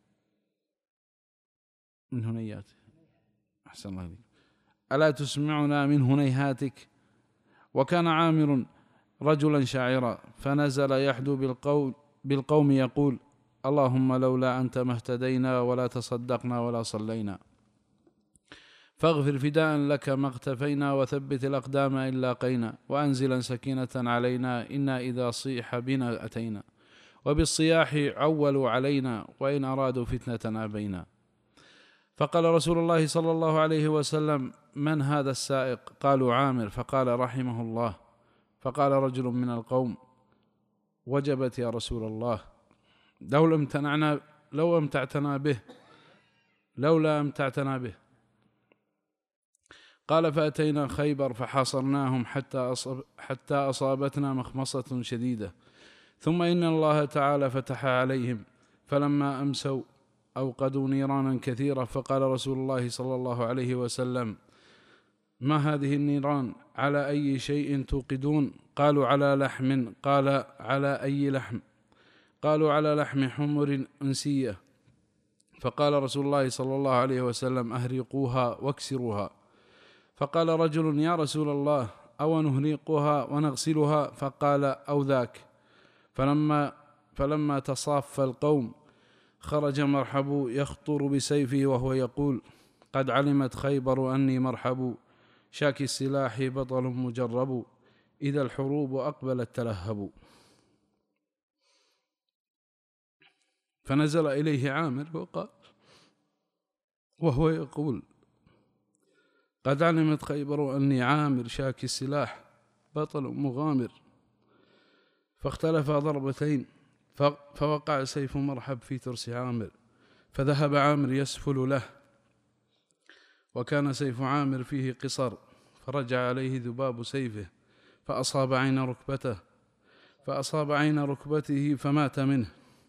أحسن الله عليك، ألا تسمعنا من هنيهاتك. وكان عامر رجلا شاعرا، فنزل يحدو بالقوم يقول: اللهم لولا أنت ما اهتدينا ولا تصدقنا ولا صلينا، فاغفر فداء لك ما اغتفينا، وثبت الأقدام إن لاقينا، وأنزلا سكينة علينا إنا إذا صيح بنا أتينا، وبالصياح عولوا علينا وإن أرادوا فتنة أبينا. فقال رسول الله صلى الله عليه وسلم: من هذا السائق؟ قالوا: عامر. فقال: رحمه الله. فقال رجل من القوم: وجبت يا رسول الله، لولا أمتعتنا به. قال: فأتينا خيبر فحاصرناهم حتى أصابتنا مخمصة شديدة، ثم إن الله تعالى فتح عليهم، فلما أمسوا أوقدوا نيرانا كثيرة، فقال رسول الله صلى الله عليه وسلم: ما هذه النيران؟ على أي شيء توقدون؟ قالوا: على لحم. قال: على أي لحم؟ قالوا: على لحم حمر أنسية. فقال رسول الله صلى الله عليه وسلم: أهرقوها واكسروها. فقال رجل: يا رسول الله، أو نهرقها ونغسلها؟ فقال: أو ذاك. فلما تصاف القوم خرج مرحب يخطر بسيفه وهو يقول: قد علمت خيبر أني مرحب، شاكي السلاح بطل مجرب، إذا الحروب أقبلت تلهب. فنزل إليه عامر وقال وهو يقول: قد علمت خيبر أني عامر، شاكي السلاح بطل مغامر. فاختلفا ضربتين، فوقع سيف مرحب في ترس عامر، فذهب عامر يسفل له، وكان سيف عامر فيه قصر، فرجع عليه ذباب سيفه فأصاب عين ركبته فمات منه.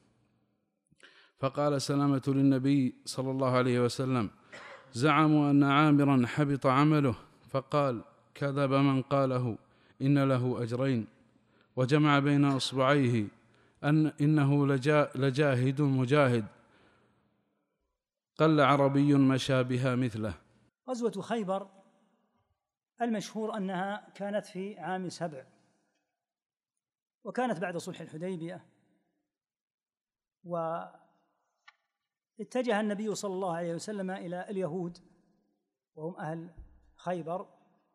فقال سلامة للنبي صلى الله عليه وسلم: زعموا أن عامرا حبط عمله. فقال: كذب من قاله، إن له أجرين. وجمع بين أصبعيه إنه لجاهد مجاهد، قل عربي مشى بها مثله. غزوة خيبر المشهور أنها كانت في عام 7، وكانت بعد صلح الحديبية، واتجه النبي صلى الله عليه وسلم إلى اليهود وهم أهل خيبر.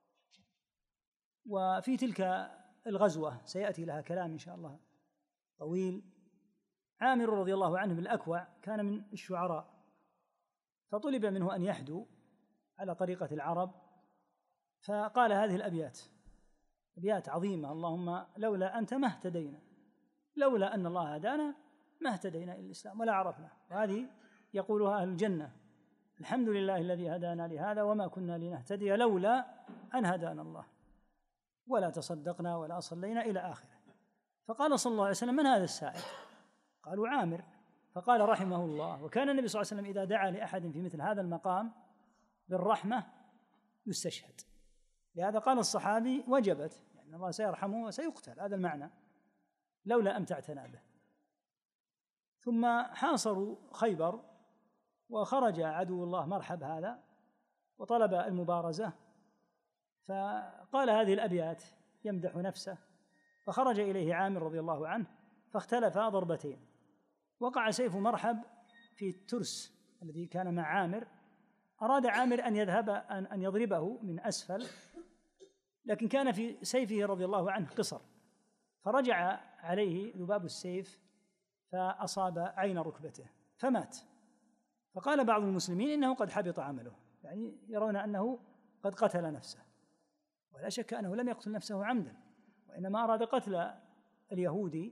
وفي تلك الغزوة سيأتي لها كلام إن شاء الله طويل. عامر رضي الله عنه بالأكوع كان من الشعراء، فطلب منه أن يحدو على طريقة العرب، فقال هذه أبيات عظيمة: اللهم لولا أنت ما اهتدينا، لولا أن الله هدانا ما اهتدينا إلى الإسلام ولا عرفنا. وهذه يقولها أهل الجنة: الحمد لله الذي هدانا لهذا وما كنا لنهتدي لولا أن هدانا الله، ولا تصدقنا ولا صلينا إلى آخره. فقال صلى الله عليه وسلم: من هذا السائل؟ قالوا: عامر. فقال رحمه الله. وكان النبي صلى الله عليه وسلم إذا دعا لأحد في مثل هذا المقام بالرحمة يستشهد، لهذا قال الصحابي: وجبت، يعني الله سيرحمه وسيقتل، هذا المعنى، لولا أمتعتنا به. ثم حاصروا خيبر، وخرج عدو الله مرحب هذا وطلب المبارزة، فقال هذه الأبيات يمدح نفسه، فخرج إليه عامر رضي الله عنه، فاختلفا ضربتين. وقع سيف مرحب في الترس الذي كان مع عامر، أراد عامر أن يضربه من أسفل، لكن كان في سيفه رضي الله عنه قصر، فرجع عليه ذباب السيف فأصاب عين ركبته فمات. فقال بعض المسلمين إنه قد حبط عمله، يعني يرون أنه قد قتل نفسه، ولا شك أنه لم يقتل نفسه عمدا، وإنما أراد قتل اليهودي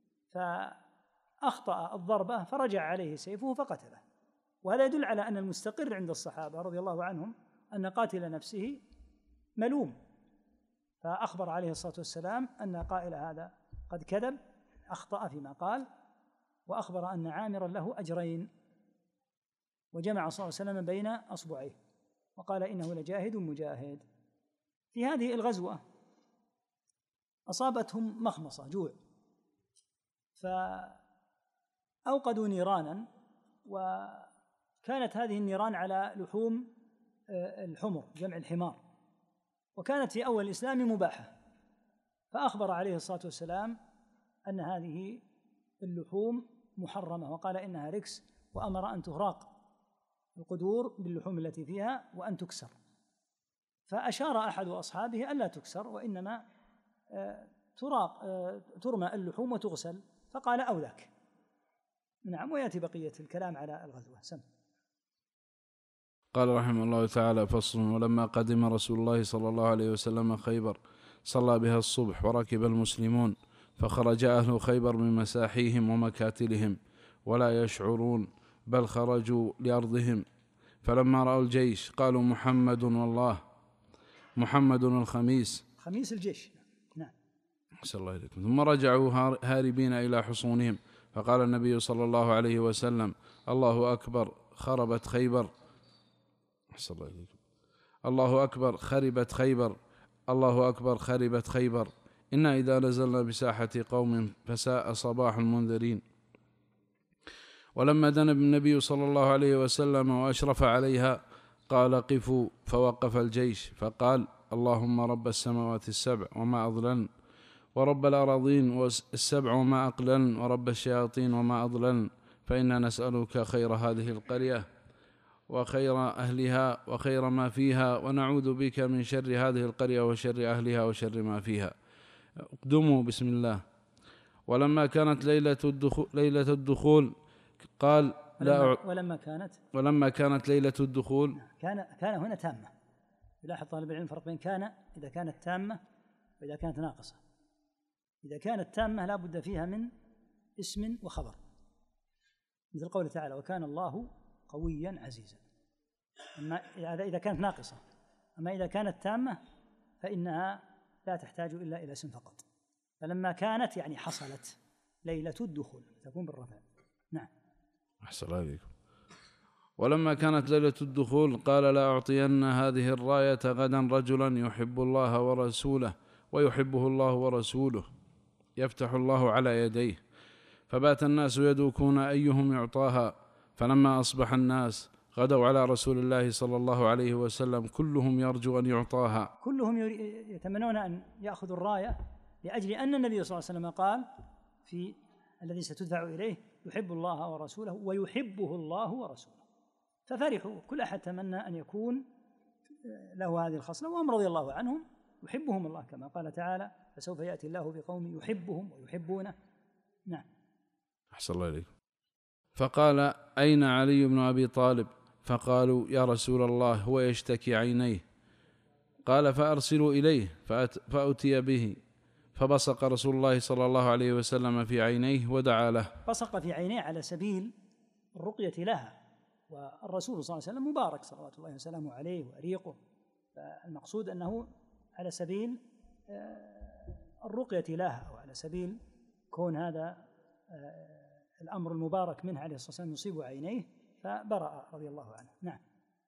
فأخطأ الضربة فرجع عليه سيفه فقتله. وهذا يدل على أن المستقر عند الصحابة رضي الله عنهم أن قاتل نفسه ملوم، فأخبر عليه الصلاة والسلام أن قائل هذا قد كذب، أخطأ فيما قال، وأخبر أن عامرا له أجرين، وجمع صلى الله عليه وسلم بين أصبعيه وقال: إنه لجاهد مجاهد. في هذه الغزوة أصابتهم مخمصة، جوع، فأوقدوا نيرانا، وكانت هذه النيران على لحوم الحمر جمع الحمار، وكانت في أول الإسلام مباحة، فأخبر عليه الصلاة والسلام أن هذه اللحوم محرمة وقال إنها ركس، وأمر أن تهراق القدور باللحوم التي فيها وأن تكسر. فأشار أحد أصحابه ألا تكسر، وإنما ترمى اللحوم وتغسل، فقال أولاك. نعم. ويأتي بقية الكلام على الغزوة. سم. قال رحمه الله تعالى: فصل. ولما قدم رسول الله صلى الله عليه وسلم خيبر صلى بها الصبح وركب المسلمون، فخرج أهل خيبر من مساحيهم ومكاتلهم ولا يشعرون، بل خرجوا لأرضهم. فلما رأوا الجيش قالوا: محمد والله، محمد الخميس، خميس الجيش. نعم. أحسن الله إليكم. ثم رجعوا هاربين إلى حصونهم، فقال النبي صلى الله عليه وسلم: الله أكبر، خربت خيبر. أحسن الله إليكم. الله أكبر، خربت خيبر، الله أكبر، خربت خيبر. إنا إذا نزلنا بساحة قوم فساء صباح المنذرين. ولما دنا النبي صلى الله عليه وسلم وأشرف عليها قال: قفوا، فوقف الجيش فقال: اللهم رب السماوات السبع وما أضللن، ورب الأراضين السبع وما أقللن، ورب الشياطين وما أضللن، فإنا نسألك خير هذه القرية وخير أهلها وخير ما فيها، ونعوذ بك من شر هذه القرية وشر أهلها وشر ما فيها. اقدموا بسم الله. ولما كانت ليلة الدخول قال: ولما كانت ليلة الدخول، كان هنا تامة. يلاحظ طالب العلم فرق بين كان إذا كانت تامة وإذا كانت ناقصة. إذا كانت تامة لا بد فيها من اسم وخبر، مثل قوله تعالى: وكان الله قويا عزيزا. أما إذا كانت ناقصة. أما إذا كانت تامة فإنها لا تحتاج إلا إلى اسم فقط. فلما كانت يعني حصلت ليلة الدخول تكون بالرفع. نعم. أحسن الله عليكم. ولما كانت ليلة الدخول قال: لا أعطين هذه الراية غدا رجلا يحب الله ورسوله ويحبه الله ورسوله، يفتح الله على يديه. فبات الناس يدوكون أيهم يعطاها. فلما أصبح الناس غدوا على رسول الله صلى الله عليه وسلم كلهم يرجو أن يعطاها، كلهم يتمنون أن يأخذوا الراية، لأجل أن النبي صلى الله عليه وسلم قال في الذي ستدفع إليه: يحب الله ورسوله ويحبه الله ورسوله. ففرحوا، كل أحد تمنى أن يكون له هذه الخصلة، وهم رضي الله عنهم يحبهم الله، كما قال تعالى: فسوف يأتي الله بقوم يحبهم ويحبونه. نعم. أحسن الله إليكم. فقال: أين علي بن أبي طالب؟ فقالوا: يا رسول الله هو يشتكي عينيه. قال: فأرسلوا إليه. فأتي به، فبصق رسول الله صلى الله عليه وسلم في عينيه ودعا له. بصق في عينيه على سبيل الرقية لها، والرسول صلى الله عليه وسلم مبارك صلوات الله وسلامه عليه وأريقه، فالمقصود أنه على سبيل الرقية لها، أو على سبيل كون هذا الأمر المبارك منه عليه الصلاة والسلام يصيب عينيه، فبرأ رضي الله عنه. نعم.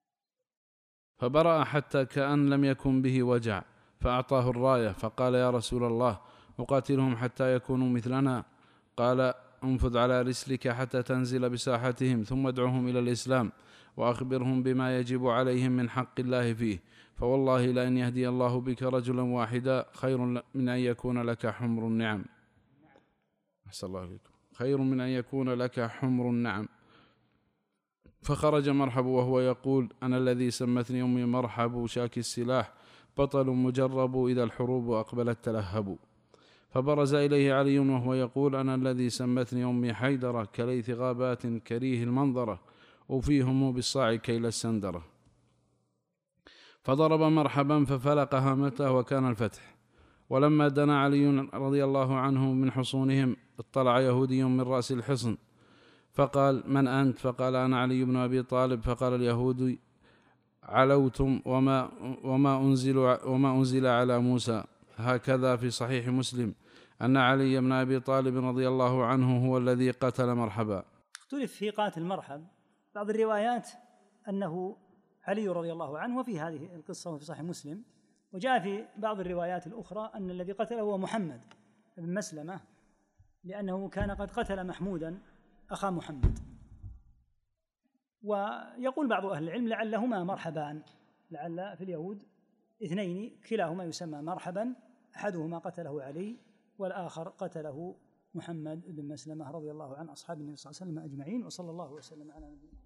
فبرأ حتى كأن لم يكن به وجع، فأعطاه الراية فقال: يا رسول الله أقاتلهم حتى يكونوا مثلنا؟ قال: انفذ على رسلك حتى تنزل بساحتهم، ثم ادعوهم إلى الإسلام، وأخبرهم بما يجب عليهم من حق الله فيه، فوالله لأن يهدي الله بك رجلا واحدا خير من أن يكون لك حمر النعم. أحسن الله عليكم. خير من أن يكون لك حمر النعم. فخرج مرحب وهو يقول: أنا الذي سمتني أمي مرحب شاكي السلاح، بطل مجرب إذا الحروب أقبلت تلهب. فبرز إليه علي وهو يقول: أنا الذي سمتني أمي حيدرة كليث غابات كريه المنظرة، وفيهم بالصاع كيل السندرة. فضرب مرحبا ففلق هامته وكان الفتح. ولما دنا علي رضي الله عنه من حصونهم اطلع يهودي من رأس الحصن فقال: من أنت؟ فقال: أنا علي بن أبي طالب. فقال اليهودي: علوتم وما أنزل على موسى. هكذا في صحيح مسلم أن علي بن أبي طالب رضي الله عنه هو الذي قتل مرحبا. اختلف في قاتل مرحب. بعض الروايات أنه علي رضي الله عنه، وفي هذه القصة وفي صحيح مسلم. وجاء في بعض الروايات الأخرى أن الذي قتله هو محمد بن مسلمة لأنه كان قد قتل محمودا أخا محمد. ويقول بعض أهل العلم لعلهما مرحبان، لعل في اليهود اثنين كلاهما يسمى مرحبا، أحدهما قتله علي والآخر قتله محمد بن مسلمة رضي الله عن أصحاب النبي صلى الله عليه وسلم أجمعين. وصلى الله وسلم على نبينا.